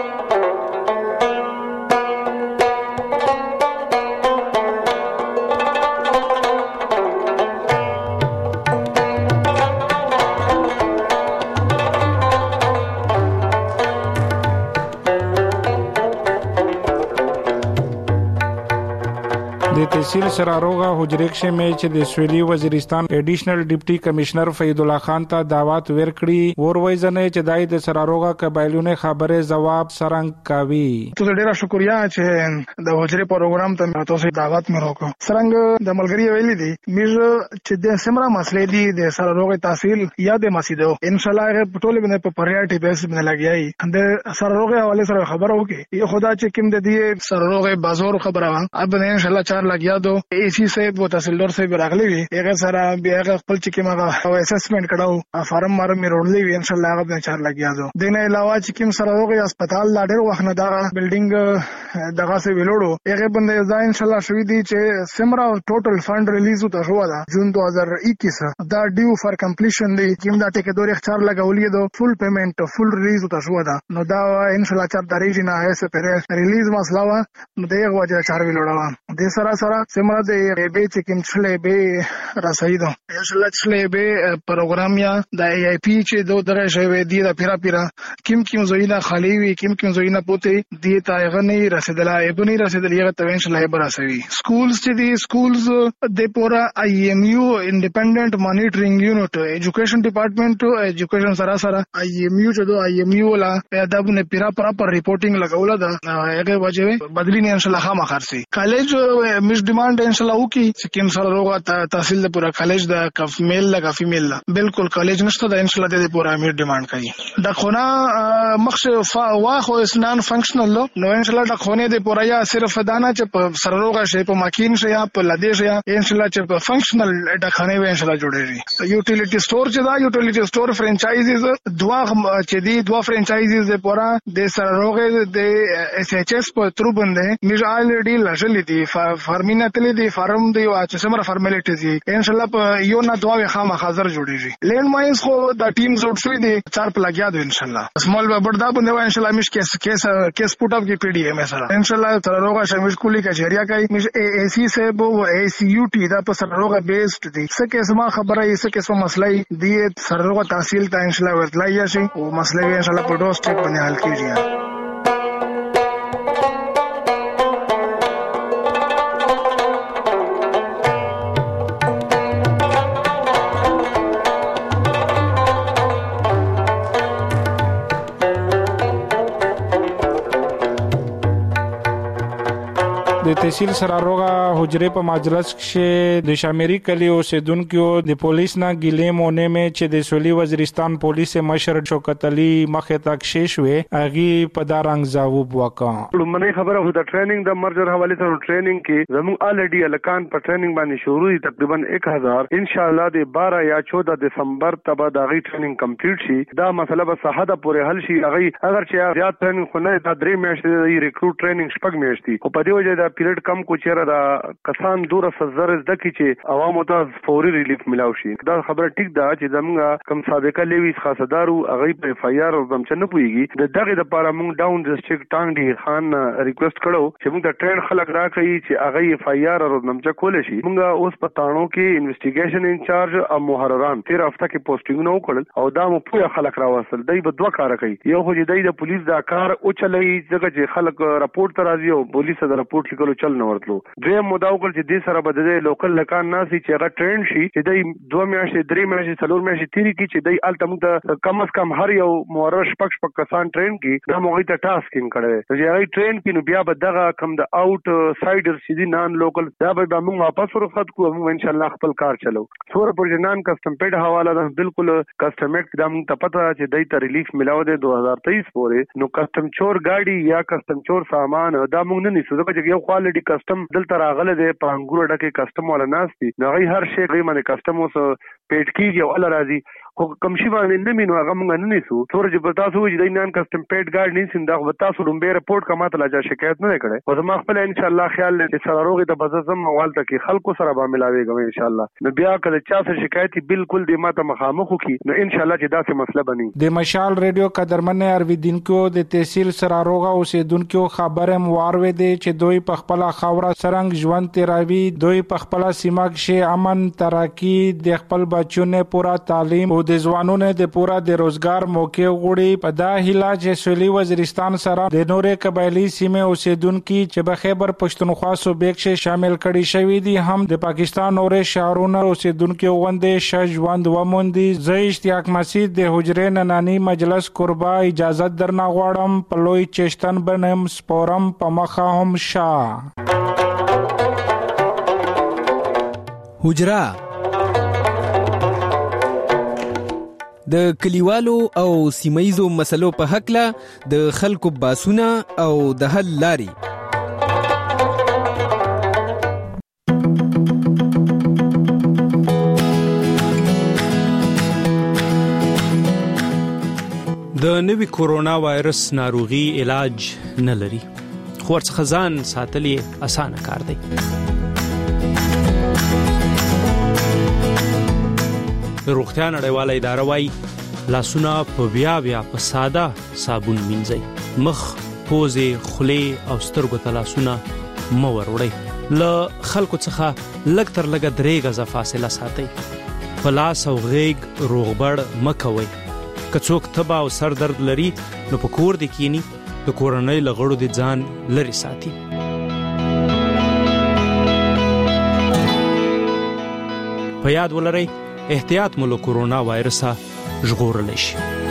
Speaker 4: د تحصیل سراروغه حجره کې مې چې د سویلي وزیرستان ایډیشنل ډیپټي کمشنر فید الله خان ته دعوت ورکړي وروي ځنه چې دای د سراروغه قبایلونه خبره جواب سرنګ کوي
Speaker 12: ته ډیره شکریا چې د حجره پروګرام ته تاسو دعوت مې وکړه سرنګ د ملګری ویلي دي مې چې د سمرا مسلې دي د سراروغه تحصیل یا د مسیدو ان شاء الله ټول باندې په پریاټي بیس باندې لګیای د سراروغه حواله سره خبره وکړي یو خدا چې کوم د دې سراروغه بازار خبره اب ان شاء الله 4 لګیا دو اسی صاحب و تحصیلدار صاحب راغلی وي هغه سره بیا خپل چې کومه اسسمنت کړو فارم مار مې روړلې وي ان شاء الله هغه 4 لګیا دو دنه علاوه چې کوم سره وګي هسپتال لا ډېر وخت نه دا بلډینګ دغه سه ویلوړو هغه باندې ځای ان شاء الله شوې دي چې سمرا ټوټل فند ریلیز وته شو دا جون 2021 دا ډیو فار کمپلیشن دی کوم دا ټیک دوري 4 لګولې دو فول پیمنٹ فول ریلیز وته شو دا نو دا ان شاء الله 4 تاریخ نه ہے سه پر ریلیز مسله وا نو دغه وجه 4 ویلوړو د سره سمرا د ریبه چې کوم چلې به رسیدو ان شاء الله چلې به پروګرام یا د ای ای پی چې دوه درې شوی دی دا پیرا کوم زوینا خالی وی کوم زوینا پوته دی تاغه نه رسیدله ایبه نه رسیدله هغه ته ان شاء الله به رسوي سکولز چې دی سکولز د پورا آی ایم یو انډیپندنٹ مانیټرینګ یونټ ایجوکیشن ډپارټمنټ ایجوکیشن سره آی ایم یو چې دو آی ایم یو لا ادب نه پیرا پراپر ریپورټینګ لګول دا هغه وجه بدلی نه ان شاء الله خامہ خرسي کالج مش ډیماند ان شاء الله وکي چې کوم سره روغه تحصیل د پورا کالج د کف میل لګا فیمیل بالکل کالج نشته د ان شاء الله د پورا امیر ډیماند کوي د خونه مخ واخو اسنان فنکشنل نو ان شاء الله د خونه د پورا یا صرف دانا چې سره روغه شي په ماکین شي یا په لدې شي ان شاء الله چې په فنکشنل د خانه و ان شاء الله جوړېږي یوټیلیټي سٹور چې دا یوټیلیټي سٹور فرانچایزز دوا چې دی دوا فرانچایزز د پورا د سره روغه د اس ایچ اس په تر باندې میږ الریډي لژلې دي فارمینه تلې دی فارم دی او چې سمره فارمیلیټیز یې ان شاء الله په یو نه دوا خامہ حاضر جوړیږي لینډ ماینز خو د ټیم جوړ شوی دی 4 پلاګیا دی ان شاء الله سمال بڑدا بنده ان شاء الله مش کیس پوٹ اپ کی پی ڈی ایم سره ان شاء الله تر روغه شمیش کولی کچریا کوي مش ای سی سے بو ای سی یو ټی دا په سره روغه بیسډ دی څه کیسه ما خبره یې څه کیسه مسله دی سره روغه تحصیل ته ان شاء الله ورتلای شي او مسله ان شاء الله په ډور سټیپ باندې حل کیږي
Speaker 4: د تحصیل سراروغه حجره په مجلس کې د شامیری کلی اوسیدونکو د پولیس نه ګیلې مونې مې چې د سولي وزیرستان پولیس مشر شوکت علي مخه تک شیشوي اغي په دارنګ جواب وکړ
Speaker 13: لمنې خبره هو د ټریننګ د مرجر حواله سره ټریننګ کې زموږ الریډي الکان په ټریننګ باندې شروع دي تقریبا 1000 ان شاء الله د 12 یا 14 دسمبر ته به د غي ټریننګ کمپلیټ شي دا مسله به صحه پورې حل شي اغي اگر چې زیات ټریننګ خو نه دا 3 میاشتې د ریکروټ ټریننګ شپږ میاشتې او په دې وجه دا پیریډ کم کو چیرې دا کسان دوره سزر زده کی چې عوامو ته فوري ریلیف ملاوي شي دا خبره ټیک ده چې زموږ کم سابقه لیویس خاصدارو هغه په اف ای آر او زم چنه پويږي د دغه لپاره موږ ډاون ډیسټریکټ ټانګ ډیر خان ریکوست کړو چې موږ د ټرین خلک راکړي چې هغه اف ای آر او زمچ کول شي موږ اوس په تانو کې انویسټیګیشن انچارج او محرران 13 هفته کې پوسټینګ نو کړل او دا مو پوره خلک راوصل دای په دوه کار کوي یو خو دای د پولیس دا کار او چلای چې خلک راپورټ ترازی او پولیس دا راپورټ لیکلو چل نه ورتلو دوی مداوکل چې دې سره بده لوکل لکان ناسي چې هغه ټرین شي چې دای 2 میاشتې 3 میاشتې 4 میاشتې تیری کی چې دای التمو ته کم از کم هر یو مورش پک کسان ټرین کی دا موږ ته ټاسکینګ کړي چې هغه ټرین کې نو بیا به دغه کم د اوټ سایډر سیدی نان لوکل دا به موږ واپس ورخت کوو موږ ان شاء الله خپل کار چلو څور پر جنان کسٹم پیډ حواله ده بالکل کسٹم ایکټ دا موږ ته پته چې دای ته ریلیف ملاو دی 2023 پورې نو کسٹم چور گاډي یا کسٹم چور سامان دا موږ نه نیسو ځکه چې یو کوالټي کسٹم دلته راغله دی په انګور ډکه کسٹم ولا ناشتي نو غي هر شي غي باندې کسٹم اوس پیټ کیږي او الله راضي خو کم شي باندې نه مينو هغه موږ نه نیسو څور چې پتا سو چې د نان کسٹم پیټ ګارد نه سین دا وتا سو رومبه رپورټ کما ته لا شکایت نه کړي او زما خپل ان شاء الله خیال دې سره روغي ته بززم موال ته کې خلکو سره به ملاويږي ان شاء الله نو بیا کله چا سره شکایت بالکل دې ماته مخامخ کی نو ان شاء الله چې دا څه مسله بني
Speaker 4: د مشال ریډیو قدرمن ارویدونکو د تحصیل سره روغه اوسیدونکو خبره مواروي دي چې دوی په خپل خاوره سرنګ ژوند تیراوي دوی په خپل سیمه کې امن ترقی د خپل بچونه پورا تعلیم او د ځوانونو د پورا د روزګار موقع غوړي په دا هیله چې سولي وزیرستان سره د نورې قبایلی سیمه اوسیدونکو چې په خیبر پښتونخوا صوبې کې شامل کړي شوی دي هم د پاکستان اورې شهرونو اوسیدونکو غونډې شژوند وموندي زه اشتیاق مسعود د حجرې ننانی مجلس قربا اجازه درنه غواړم په لوی چشتن بنم سپورم په مخه هم شاه
Speaker 3: حجره د کلیوالو او سیمایزو مسلو په حق له د خلکو باسونه او د حل لاري
Speaker 14: د نوي کورونا وایرس ناروغي علاج نه لري خو ورڅخه ځان ساتل یې اسانه کار دی روغتیا نړیواله اداره وايي لاسونه په بیا په ساده صابون مینځئ مخ پوزې خولې او سترګو ته لاسونه مه وروړئ له خلکو څخه لږ تر لږه 3 غزه فاصله ساتئ په لاس او غېږ روغبړ مه کوئ که څوک تبه او سر درد لري نو په کور دې کینی د کورنۍ له غړو دې ځان لرې ساتي په یاد ولرئ احتیاط مو له کورونا وایرسه ژغورلی شي